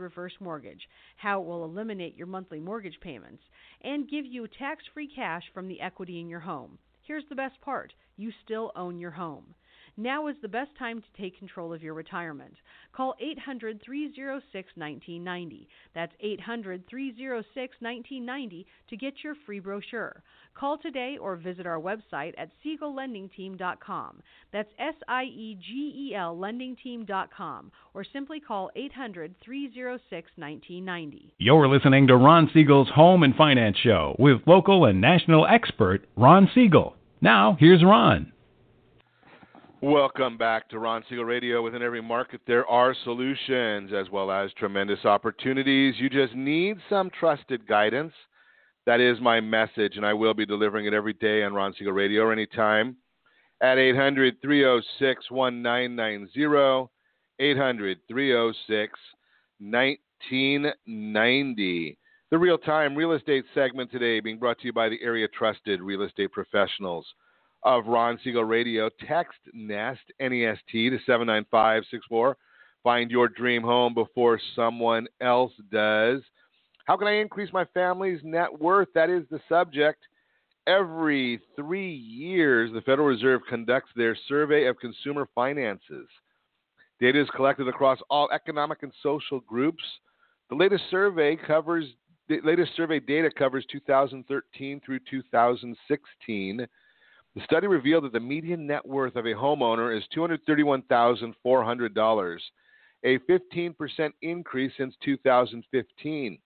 mortgage, how it will eliminate your monthly mortgage payments, and give you tax-free cash from the equity in your home. Here's the best part. You still own your home. Now is the best time to take control of your retirement. Call eight hundred, three oh six, one nine nine oh. That's eight hundred, three oh six, one nine nine oh to get your free brochure. Call today or visit our website at siegel lending team dot com. That's S I E G E L lending team dot com, or simply call eight hundred, three oh six, one nine nine oh. You're listening to Ron Siegel's Home and Finance Show with local and national expert Ron Siegel. Now, here's Ron. Welcome back to Ron Siegel Radio. Within every market, there are solutions as well as tremendous opportunities. You just need some trusted guidance. That is my message, and I will be delivering it every day on Ron Siegel Radio or anytime at eight hundred, three oh six, one nine nine oh, eight hundred, three oh six, one nine nine oh. The real-time real estate segment today being brought to you by the area trusted real estate professionals of Ron Siegel Radio. Text NEST, N E S T, to seven nine five six four. Find your dream home before someone else does. How can I increase my family's net worth? That is the subject. Every three years, the Federal Reserve conducts their survey of consumer finances. Data is collected across all economic and social groups. The latest survey covers the latest survey data covers two thousand thirteen through two thousand sixteen. The study revealed that the median net worth of a homeowner is two hundred thirty-one thousand four hundred dollars, a fifteen percent increase since two thousand fifteen.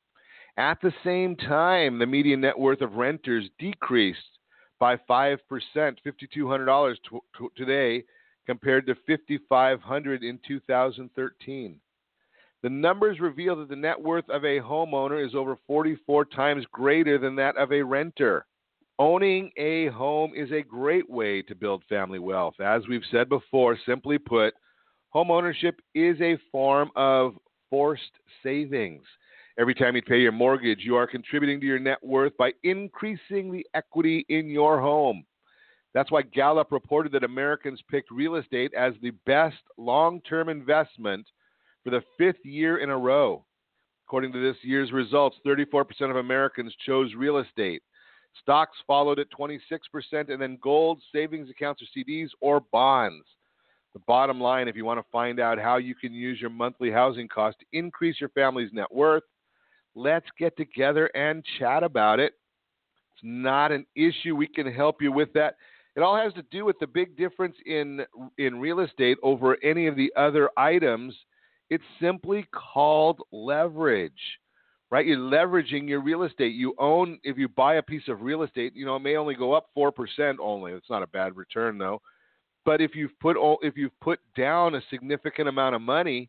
At the same time, the median net worth of renters decreased by five percent, five thousand two hundred dollars t- t- today compared to five thousand five hundred dollars in two thousand thirteen. The numbers reveal that the net worth of a homeowner is over forty-four times greater than that of a renter. Owning a home is a great way to build family wealth. As we've said before, simply put, home ownership is a form of forced savings. Every time you pay your mortgage, you are contributing to your net worth by increasing the equity in your home. That's why Gallup reported that Americans picked real estate as the best long-term investment for the fifth year in a row. According to this year's results, thirty-four percent of Americans chose real estate. Stocks followed at twenty-six percent, and then gold, savings accounts or C Ds, or bonds. The bottom line, if you want to find out how you can use your monthly housing cost to increase your family's net worth, let's get together and chat about it. It's not an issue. We can help you with that. It all has to do with the big difference in in real estate over any of the other items. It's simply called leverage. Right, you're leveraging your real estate. You own, if you buy a piece of real estate, you know, it may only go up four percent only. It's not a bad return, though. But if you've put if you've put down a significant amount of money,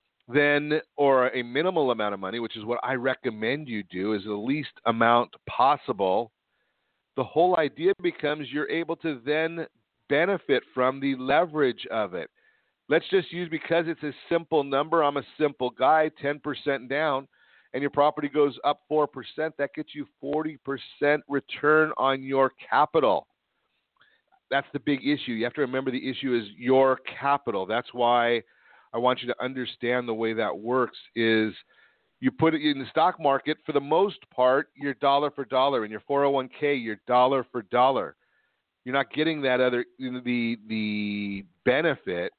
then, or a minimal amount of money, which is what I recommend you do, is the least amount possible, the whole idea becomes you're able to then benefit from the leverage of it. Let's just use, because it's a simple number, I'm a simple guy, ten percent down, and your property goes up four percent, that gets you forty percent return on your capital. That's the big issue. You have to remember the issue is your capital. That's why I want you to understand the way that works is you put it in the stock market, for the most part, you're dollar for dollar. In your four oh one k, you're dollar for dollar. You're not getting that other, the the benefit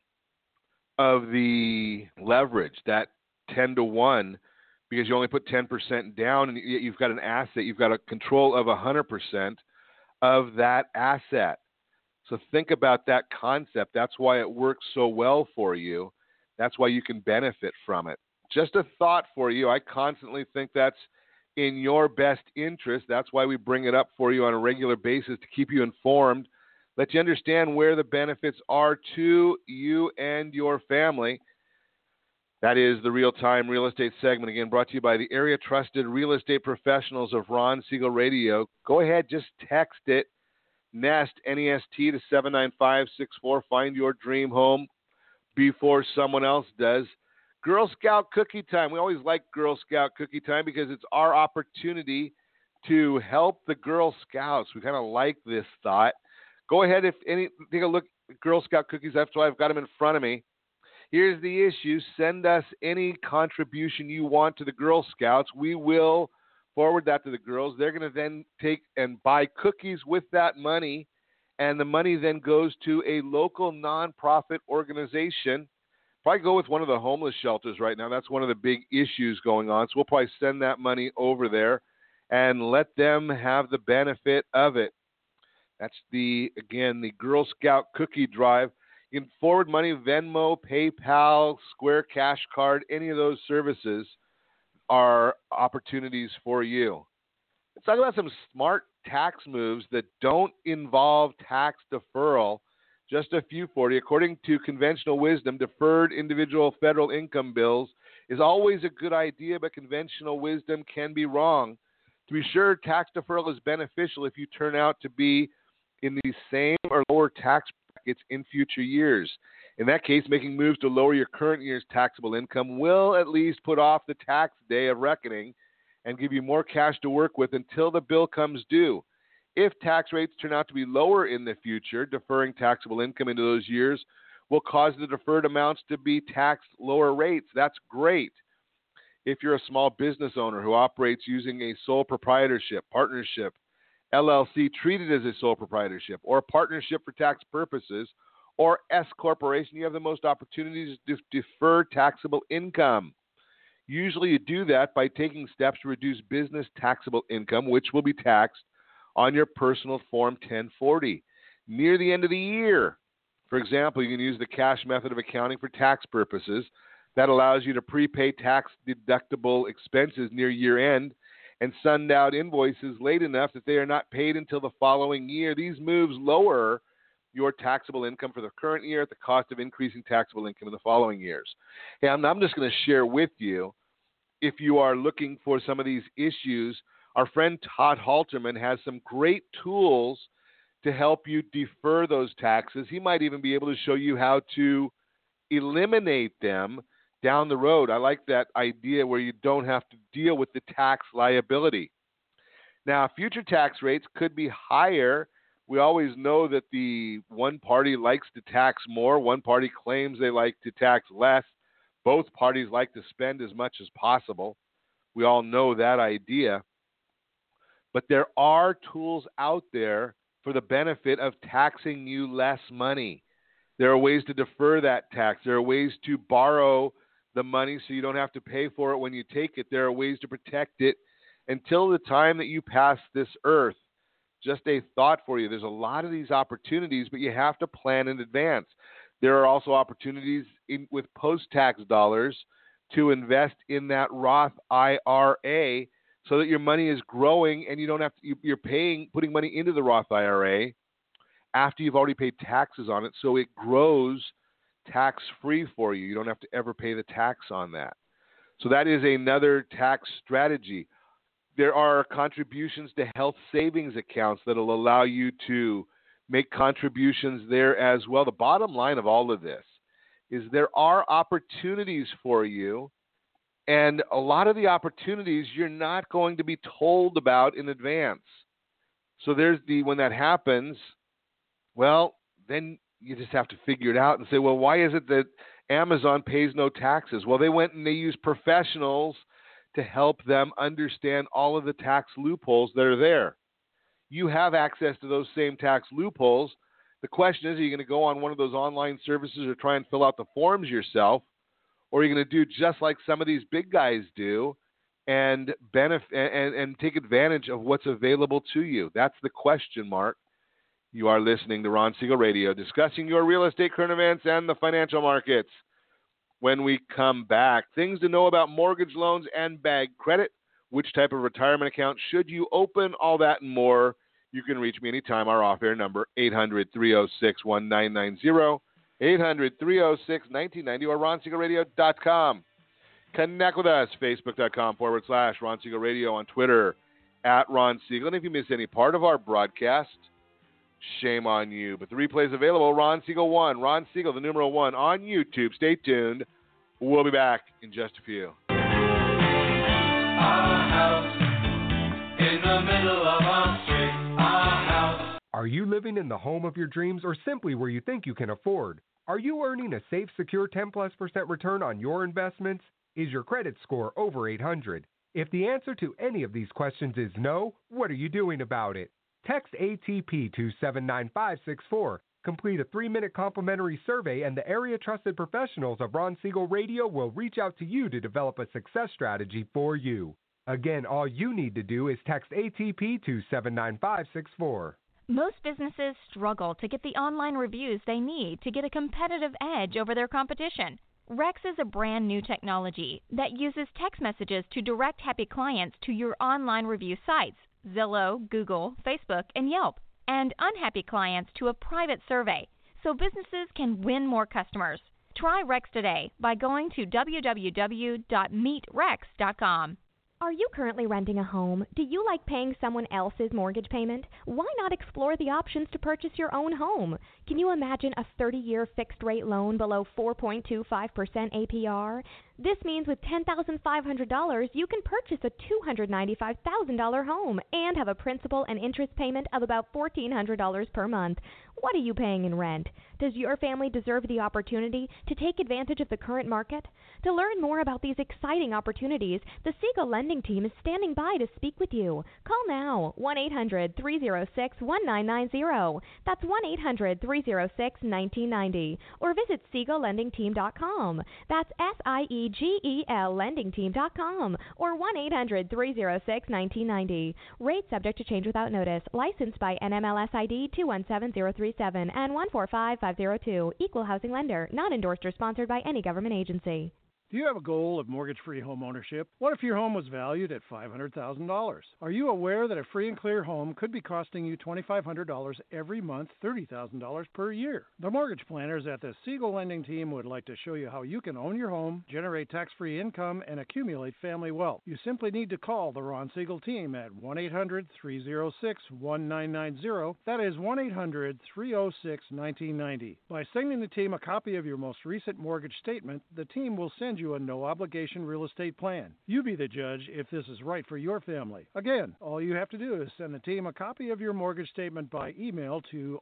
of the leverage, that ten to one, because you only put ten percent down, and you've got an asset. You've got a control of one hundred percent of that asset. So think about that concept. That's why it works so well for you. That's why you can benefit from it. Just a thought for you. I constantly think that's in your best interest. That's why we bring it up for you on a regular basis, to keep you informed, let you understand where the benefits are to you and your family. That is the real-time real estate segment, again, brought to you by the area-trusted real estate professionals of Ron Siegel Radio. Go ahead, just text it, NEST, N E S T, to seven nine five six four. Find your dream home before someone else does. Girl Scout cookie time. We always like Girl Scout cookie time because it's our opportunity to help the Girl Scouts. We kind of like this thought. Go ahead, if any, take a look at Girl Scout cookies. That's why I've got them in front of me. Here's the issue. Send us any contribution you want to the Girl Scouts. We will forward that to the girls. They're going to then take and buy cookies with that money, and the money then goes to a local nonprofit organization. Probably go with one of the homeless shelters right now. That's one of the big issues going on. So we'll probably send that money over there and let them have the benefit of it. That's the, again, the Girl Scout cookie drive. You can forward money, Venmo, PayPal, Square Cash Card, any of those services are opportunities for you. Let's talk about some smart tax moves that don't involve tax deferral. Just a few for you. According to conventional wisdom, deferred individual federal income bills is always a good idea, but conventional wisdom can be wrong. To be sure, tax deferral is beneficial if you turn out to be in the same or lower tax brackets in future years. In that case, making moves to lower your current year's taxable income will at least put off the tax day of reckoning and give you more cash to work with until the bill comes due. If tax rates turn out to be lower in the future, deferring taxable income into those years will cause the deferred amounts to be taxed lower rates. That's great. If you're a small business owner who operates using a sole proprietorship, partnership, L L C treated as a sole proprietorship, or a partnership for tax purposes, or S corporation, you have the most opportunities to defer taxable income. Usually you do that by taking steps to reduce business taxable income, which will be taxed on your personal Form ten forty near the end of the year. For example, you can use the cash method of accounting for tax purposes. That allows you to prepay tax-deductible expenses near year-end and send out invoices late enough that they are not paid until the following year. These moves lower your taxable income for the current year at the cost of increasing taxable income in the following years. And I'm just going to share with you, if you are looking for some of these issues, our friend Todd Halterman has some great tools to help you defer those taxes. He might even be able to show you how to eliminate them down the road. I like that idea where you don't have to deal with the tax liability. Now, future tax rates could be higher. We always know that the one party likes to tax more. One party claims they like to tax less. Both parties like to spend as much as possible. We all know that idea. But there are tools out there for the benefit of taxing you less money. There are ways to defer that tax. There are ways to borrow the money so you don't have to pay for it when you take it. There are ways to protect it until the time that you pass this earth. Just a thought for you. There's a lot of these opportunities, but you have to plan in advance. There are also opportunities in, with post-tax dollars to invest in that Roth I R A so that your money is growing and you don't have to, you, you're paying, putting money into the Roth I R A after you've already paid taxes on it, so it grows tax-free for you. You don't have to ever pay the tax on that. So that is another tax strategy. There are contributions to health savings accounts that will allow you to make contributions there as well. The bottom line of all of this is there are opportunities for you, and a lot of the opportunities you're not going to be told about in advance. So there's the, when that happens, well, then you just have to figure it out and say, well, why is it that Amazon pays no taxes? Well, they went and they used professionals to help them understand all of the tax loopholes that are there. You have access to those same tax loopholes. The question is, are you going to go on one of those online services or try and fill out the forms yourself? Or are you going to do just like some of these big guys do and benefit and, and take advantage of what's available to you? That's the question mark. You are listening to Ron Siegel Radio, discussing your real estate current events and the financial markets. When we come back, things to know about mortgage loans and bag credit, which type of retirement account should you open, all that and more. You can reach me anytime. Our off-air number, eight hundred, three oh six, one nine nine zero, eight hundred, three oh six, one nine nine zero, or ron siegel radio dot com. Connect with us, facebook.com forward slash Ron Siegel Radio, on Twitter, at Ron Siegel. And if you miss any part of our broadcast, shame on you. But the replay is available, Ron Siegel one, Ron Siegel, the numeral one, on YouTube. Stay tuned. We'll be back in just a few. A house in the middle of a street. A house. Are you living in the home of your dreams or simply where you think you can afford? Are you earning a safe, secure ten plus percent return on your investments? Is your credit score over eight hundred? If the answer to any of these questions is no, what are you doing about it? Text A T P to seven nine five six four. Complete a three-minute complimentary survey and the area-trusted professionals of Ron Siegel Radio will reach out to you to develop a success strategy for you. Again, all you need to do is text A T P to seven nine five six four. Most businesses struggle to get the online reviews they need to get a competitive edge over their competition. Rex is a brand new technology that uses text messages to direct happy clients to your online review sites, Zillow, Google, Facebook, and Yelp, and unhappy clients to a private survey, so businesses can win more customers. Try Rex today by going to w w w dot meet rex dot com. Are you currently renting a home? Do you like paying someone else's mortgage payment? Why not explore the options to purchase your own home? Can you imagine a thirty-year fixed-rate loan below four point two five percent A P R? This means with ten thousand five hundred dollars, you can purchase a two hundred ninety-five thousand dollars home and have a principal and interest payment of about fourteen hundred dollars per month. What are you paying in rent? Does your family deserve the opportunity to take advantage of the current market? To learn more about these exciting opportunities, the Siegel Lending Team is standing by to speak with you. Call now, one eight hundred three oh six one nine nine zero. That's one eight hundred three oh six one nine nine zero. Or visit siegel lending team dot com. That's S I E G E L lending team dot com. Or one eight hundred three oh six one nine nine zero. Rate subject to change without notice. Licensed by N M L S I D two one seven zero three seven and one four five five zero two. Equal housing lender. Not endorsed or sponsored by any government agency. Do you have a goal of mortgage-free home ownership? What if your home was valued at five hundred thousand dollars? Are you aware that a free and clear home could be costing you twenty-five hundred dollars every month, thirty thousand dollars per year? The mortgage planners at the Siegel Lending Team would like to show you how you can own your home, generate tax-free income, and accumulate family wealth. You simply need to call the Ron Siegel Team at one eight hundred three oh six one nine nine zero. That is one eight hundred three oh six one nine nine zero. By sending the team a copy of your most recent mortgage statement, the team will send you a no-obligation real estate plan. You be the judge if this is right for your family. Again, all you have to do is send the team a copy of your mortgage statement by email to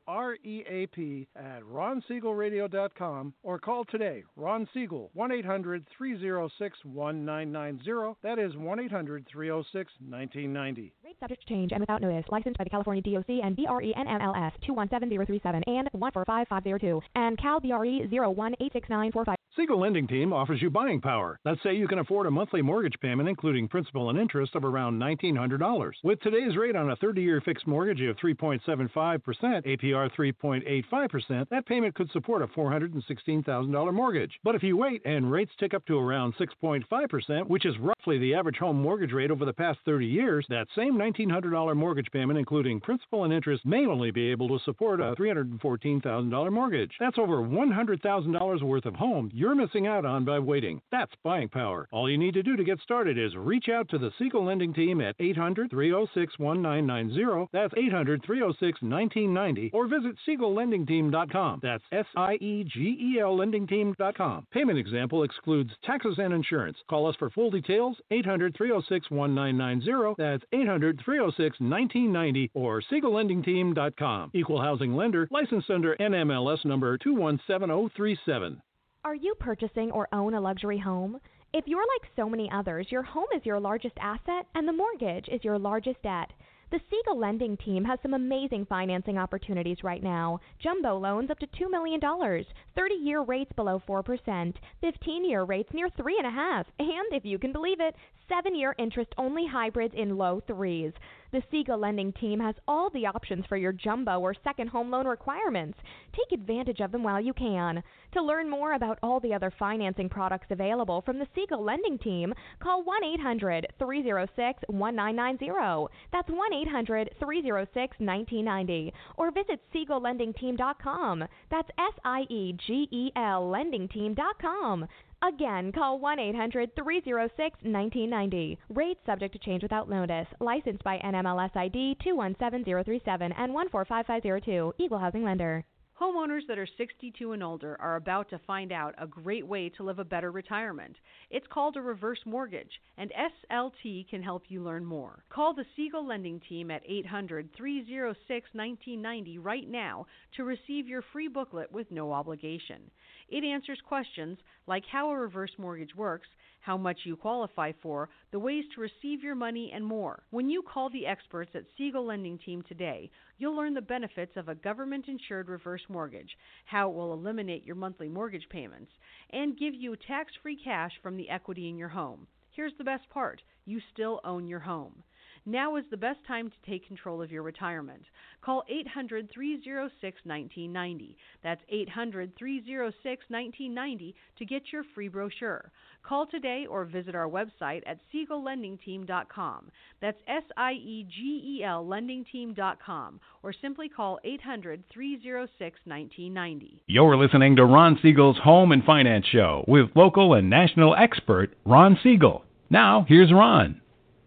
reap at ron siegel radio dot com or call today, Ron Siegel, one eight hundred three oh six one nine nine zero. That is one eight hundred three oh six one nine nine zero. Rate subject to change and without notice. Licensed by the California D O C and B R E N M L S two one seven zero three seven and one four five five zero two and Cal B R E zero one eight six nine four five. Siegel Lending Team offers you buying power. Let's say you can afford a monthly mortgage payment, including principal and interest, of around nineteen hundred dollars. With today's rate on a thirty-year fixed mortgage of three point seven five percent, A P R three point eight five percent, that payment could support a four hundred sixteen thousand dollars mortgage. But if you wait and rates tick up to around six point five percent, which is roughly the average home mortgage rate over the past thirty years, that same nineteen hundred dollars mortgage payment, including principal and interest, may only be able to support a three hundred fourteen thousand dollars mortgage. That's over one hundred thousand dollars worth of home you're missing out on by waiting. That's buying power. All you need to do to get started is reach out to the Siegel Lending Team at eight hundred three oh six one nine nine zero. That's eight hundred three oh six one nine nine zero. Or visit siegel lending team dot com. That's S I E G E L lending team dot com. Payment example excludes taxes and insurance. Call us for full details, eight hundred three oh six one nine nine zero. That's eight hundred three oh six one nine nine zero or siegel lending team dot com. Equal housing lender, licensed under N M L S number two one seven zero three seven. Are you purchasing or own a luxury home? If you're like so many others, your home is your largest asset and the mortgage is your largest debt. The Siegel Lending Team has some amazing financing opportunities right now. Jumbo loans up to two million dollars, thirty-year rates below four percent, fifteen-year rates near three point five percent, and if you can believe it, seven-year interest-only hybrids in low threes. The Siegel Lending Team has all the options for your jumbo or second home loan requirements. Take advantage of them while you can. To learn more about all the other financing products available from the Siegel Lending Team, call one eight hundred three oh six one nine nine zero. That's one eight hundred three oh six one nine nine zero. Or visit siegel lending team dot com. That's S I E G E L lending team dot com. Again, call one eight hundred three oh six one nine nine zero. Rates subject to change without notice. Licensed by N M L S I D two one seven zero three seven and one four five five zero two. Equal housing lender. Homeowners that are sixty-two and older are about to find out a great way to live a better retirement. It's called a reverse mortgage, and S L T can help you learn more. Call the Siegel Lending Team at eight hundred, three oh six, one nine nine oh right now to receive your free booklet with no obligation. It answers questions like how a reverse mortgage works, how much you qualify for, the ways to receive your money, and more. When you call the experts at Siegel Lending Team today, you'll learn the benefits of a government-insured reverse mortgage, how it will eliminate your monthly mortgage payments, and give you tax-free cash from the equity in your home. Here's the best part. You still own your home. Now is the best time to take control of your retirement. Call eight hundred, three oh six, one nine nine oh. That's eight hundred, three oh six, one nine nine oh to get your free brochure. Call today or visit our website at siegel lending team dot com. That's S I E G E L lending team dot com, or simply call eight hundred, three oh six, one nine nine oh. You're listening to Ron Siegel's Home and Finance Show with local and national expert Ron Siegel. Now, here's Ron.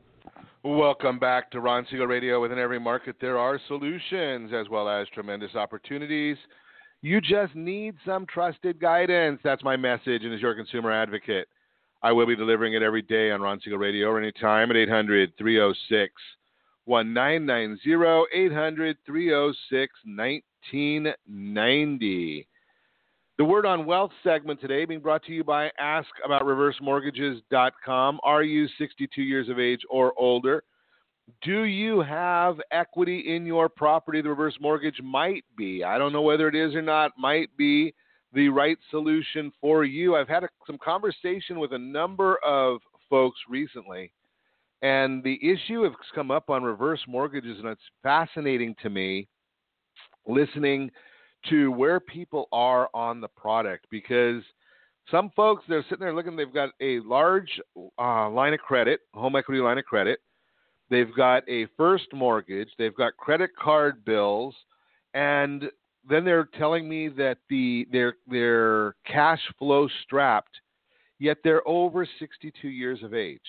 Welcome back to Ron Siegel Radio. Within every market, there are solutions as well as tremendous opportunities. You just need some trusted guidance. That's my message, and as your consumer advocate, I will be delivering it every day on Ron Siegel Radio or anytime at eight hundred, three oh six, one nine nine oh, eight hundred, three oh six, one nine nine oh. The Word on Wealth segment today being brought to you by ask about reverse mortgages dot com. Are you sixty-two years of age or older? Do you have equity in your property? The reverse mortgage might be. I don't know whether it is or not. Might be the right solution for you. I've had a, some conversation with a number of folks recently, and the issue has come up on reverse mortgages, and it's fascinating to me listening to where people are on the product, because some folks, they're sitting there looking, they've got a large uh, line of credit, home equity line of credit. They've got a first mortgage. They've got credit card bills. And then they're telling me that the they're, they're cash flow strapped, yet they're over sixty-two years of age.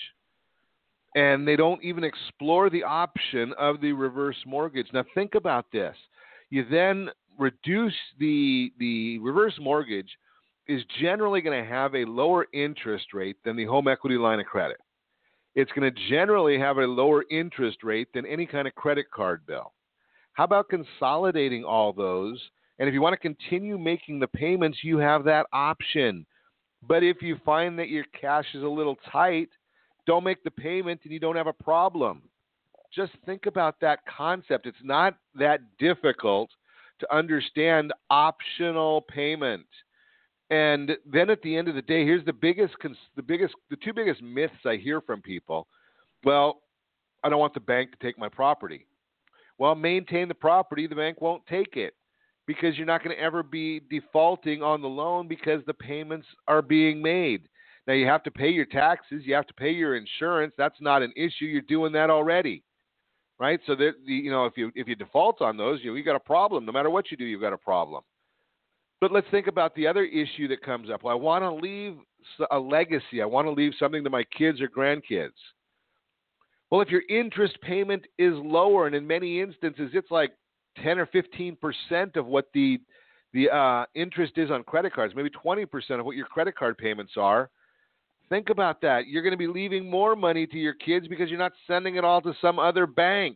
And they don't even explore the option of the reverse mortgage. Now, think about this. You then reduce the the reverse mortgage is generally going to have a lower interest rate than the home equity line of credit. It's going to generally have a lower interest rate than any kind of credit card bill. How about consolidating all those? And if you want to continue making the payments, you have that option. But if you find that your cash is a little tight, don't make the payment and you don't have a problem. Just think about that concept. It's not that difficult to understand optional payment. And then at the end of the day, here's the biggest, the biggest, the two biggest myths I hear from people. Well, I don't want the bank to take my property. Well, maintain the property. The bank won't take it because you're not going to ever be defaulting on the loan because the payments are being made. Now, you have to pay your taxes. You have to pay your insurance. That's not an issue. You're doing that already. Right, so that the you know if you if you default on those, you you got a problem. No matter what you do, you've got a problem. But let's think about the other issue that comes up. Well, I want to leave a legacy. I want to leave something to my kids or grandkids. Well, if your interest payment is lower, and in many instances it's like ten or fifteen percent of what the the uh, interest is on credit cards, maybe twenty percent of what your credit card payments are. Think about that. You're going to be leaving more money to your kids because you're not sending it all to some other bank.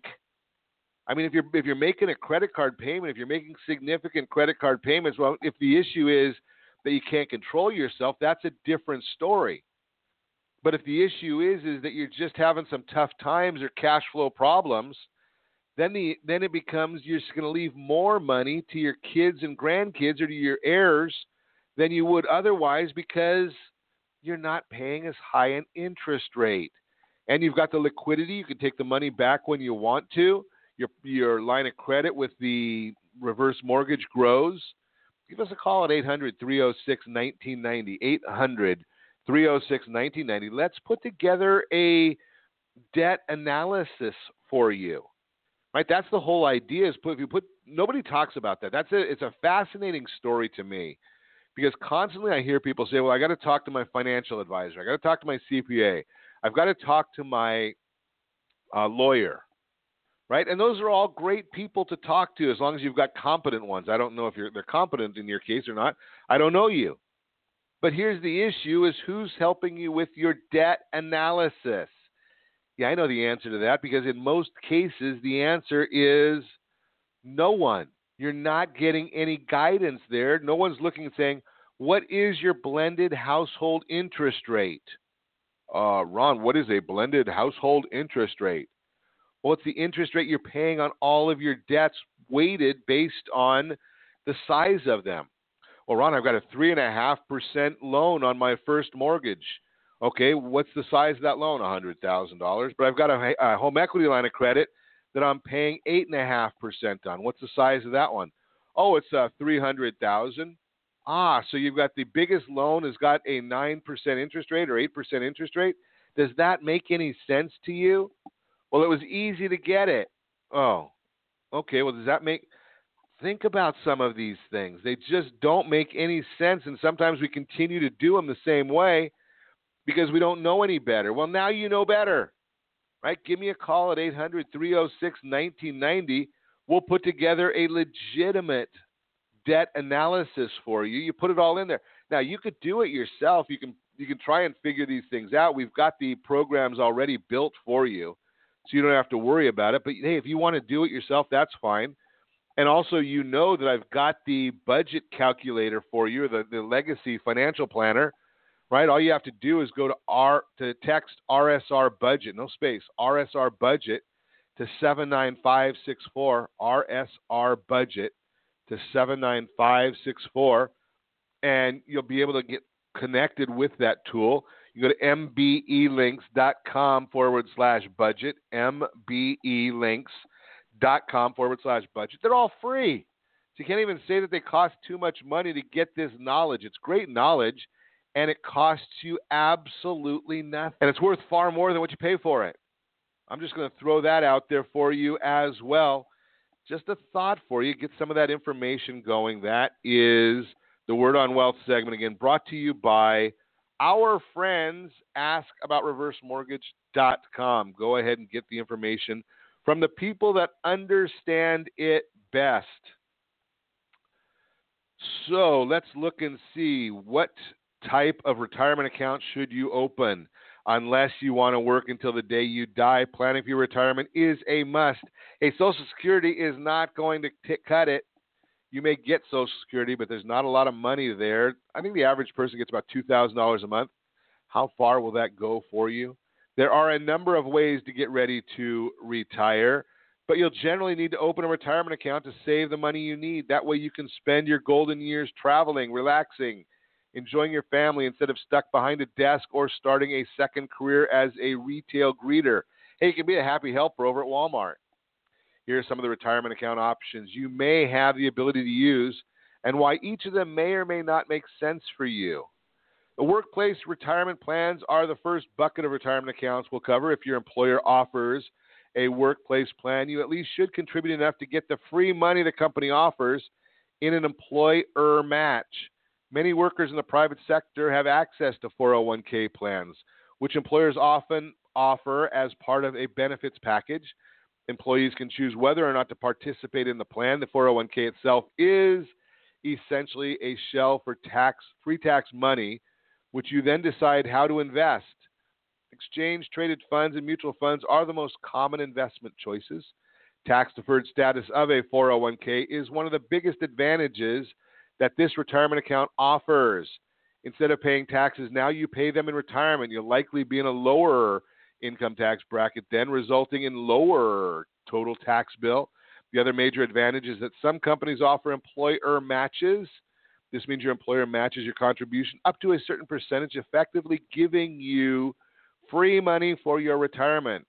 I mean, if you're if you're making a credit card payment, if you're making significant credit card payments, well, if the issue is that you can't control yourself, that's a different story. But if the issue is is that you're just having some tough times or cash flow problems, then the then it becomes you're just going to leave more money to your kids and grandkids or to your heirs than you would otherwise because you're not paying as high an interest rate. And you've got the liquidity. You can take the money back when you want to. Your your line of credit with the reverse mortgage grows. Give us a call at eight hundred, three oh six, one nine nine oh, eight hundred, three oh six, one nine nine oh. Let's put together a debt analysis for you. Right? That's the whole idea. Is put, if you put nobody talks about that. That's a, it's a fascinating story to me. Because constantly I hear people say, well, I got to talk to my financial advisor. I got to talk to my C P A. I've got to talk to my uh, lawyer. right? And those are all great people to talk to as long as you've got competent ones. I don't know if you're, they're competent in your case or not. I don't know you. But here's the issue is who's helping you with your debt analysis? Yeah, I know the answer to that because in most cases the answer is no one. You're not getting any guidance there. No one's looking and saying, what is your blended household interest rate? Uh, Ron, what is a blended household interest rate? Well, it's the interest rate you're paying on all of your debts weighted based on the size of them. Well, Ron, I've got a three point five percent loan on my first mortgage. Okay, what's the size of that loan? one hundred thousand dollars. But I've got a, a home equity line of credit that I'm paying eight point five percent on. What's the size of that one? Oh, it's uh, three hundred thousand dollars. Ah, so you've got the biggest loan has got a nine percent interest rate or eight percent interest rate. Does that make any sense to you? Well, it was easy to get it. Oh, okay. Well, does that make... Think about some of these things. They just don't make any sense, and sometimes we continue to do them the same way because we don't know any better. Well, now you know better, right? Give me a call at eight hundred, three oh six, nineteen ninety. We'll put together a legitimate debt analysis for you. You put it all in there. Now, you could do it yourself. You can you can try and figure these things out. We've got the programs already built for you, so you don't have to worry about it. But, hey, if you want to do it yourself, that's fine. And also, you know that I've got the budget calculator for you, the, the Legacy Financial Planner, right? All you have to do is go to R to text R S R budget, no space, R S R budget to seven nine five six four, R S R budget to seven nine five six four, and you'll be able to get connected with that tool. You go to mbelinks.com forward slash budget, mbelinks. dot com forward slash budget. They're all free. So you can't even say that they cost too much money to get this knowledge. It's great knowledge, and it costs you absolutely nothing. And it's worth far more than what you pay for it. I'm just going to throw that out there for you as well. Just a thought for you. Get some of that information going. That is the Word on Wealth segment, again, brought to you by our friends, ask about reverse mortgage dot com. Go ahead and get the information from the people that understand it best. So let's look and see what type of retirement account should you open. Unless you want to work until the day you die, planning for your retirement is a must. A Social Security is not going to t- cut it. You may get Social Security, but there's not a lot of money there. I think the average person gets about two thousand dollars a month. How far will that go for you? There are a number of ways to get ready to retire, but you'll generally need to open a retirement account to save the money you need. That way you can spend your golden years traveling, relaxing, enjoying your family instead of stuck behind a desk or starting a second career as a retail greeter. Hey, you can be a happy helper over at Walmart. Here are some of the retirement account options you may have the ability to use and why each of them may or may not make sense for you. The workplace retirement plans are the first bucket of retirement accounts we'll cover. If your employer offers a workplace plan, you at least should contribute enough to get the free money the company offers in an employer match. Many workers in the private sector have access to four oh one k plans, which employers often offer as part of a benefits package. Employees can choose whether or not to participate in the plan. The four oh one k itself is essentially a shell for tax, free tax money, which you then decide how to invest. Exchange-traded funds and mutual funds are the most common investment choices. Tax-deferred status of a four oh one k is one of the biggest advantages that this retirement account offers. Instead of paying taxes now, you pay them in retirement. You'll likely be in a lower income tax bracket then, resulting in lower total tax bill. The other major advantage is that some companies offer employer matches. This means your employer matches your contribution up to a certain percentage, effectively giving you free money for your retirement.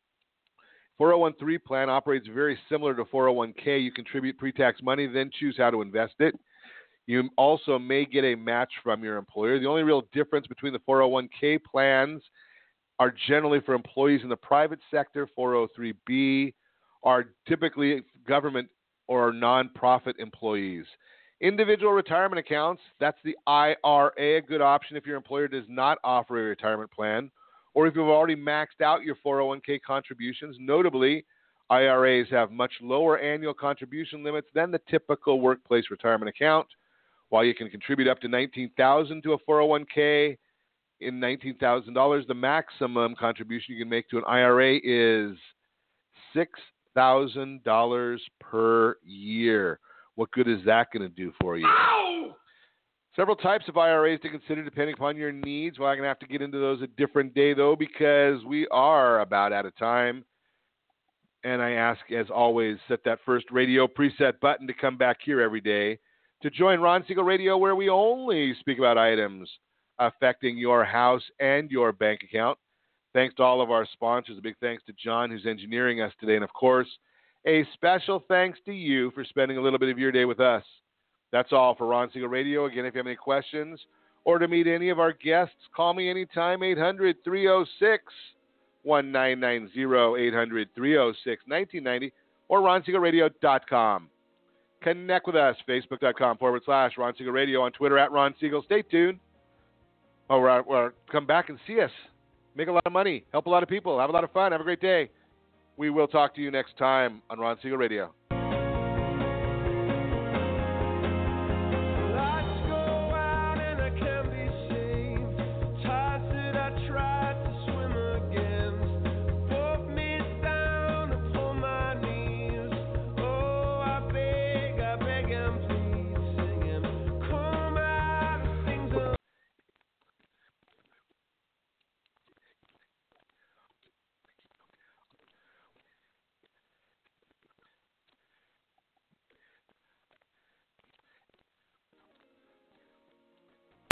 four oh one three plan operates very similar to four oh one k. You contribute pre-tax money, then choose how to invest it. You also may get a match from your employer. The only real difference between the four oh one k plans are generally for employees in the private sector. four oh three b are typically government or nonprofit employees. Individual retirement accounts, that's the I R A, a good option if your employer does not offer a retirement plan, or if you've already maxed out your four oh one k contributions. Notably, I R As have much lower annual contribution limits than the typical workplace retirement account. While you can contribute up to nineteen thousand dollars to a four oh one k in nineteen thousand dollars, the maximum contribution you can make to an I R A is six thousand dollars per year. What good is that going to do for you? Ow! Several types of I R As to consider depending upon your needs. Well, I'm going to have to get into those a different day, though, because we are about out of time. And I ask, as always, set that first radio preset button to come back here every day to join Ron Siegel Radio, where we only speak about items affecting your house and your bank account. Thanks to all of our sponsors. A big thanks to John, who's engineering us today. And, of course, a special thanks to you for spending a little bit of your day with us. That's all for Ron Siegel Radio. Again, if you have any questions or to meet any of our guests, call me anytime, eight hundred, three oh six, one nine nine zero, eight hundred, three oh six, nineteen ninety, or ron siegel radio dot com. Connect with us, facebook.com forward slash Ron Siegel Radio, on Twitter at Ron Siegel. Stay tuned. Or, or come back and see us. Make a lot of money. Help a lot of people. Have a lot of fun. Have a great day. We will talk to you next time on Ron Siegel Radio.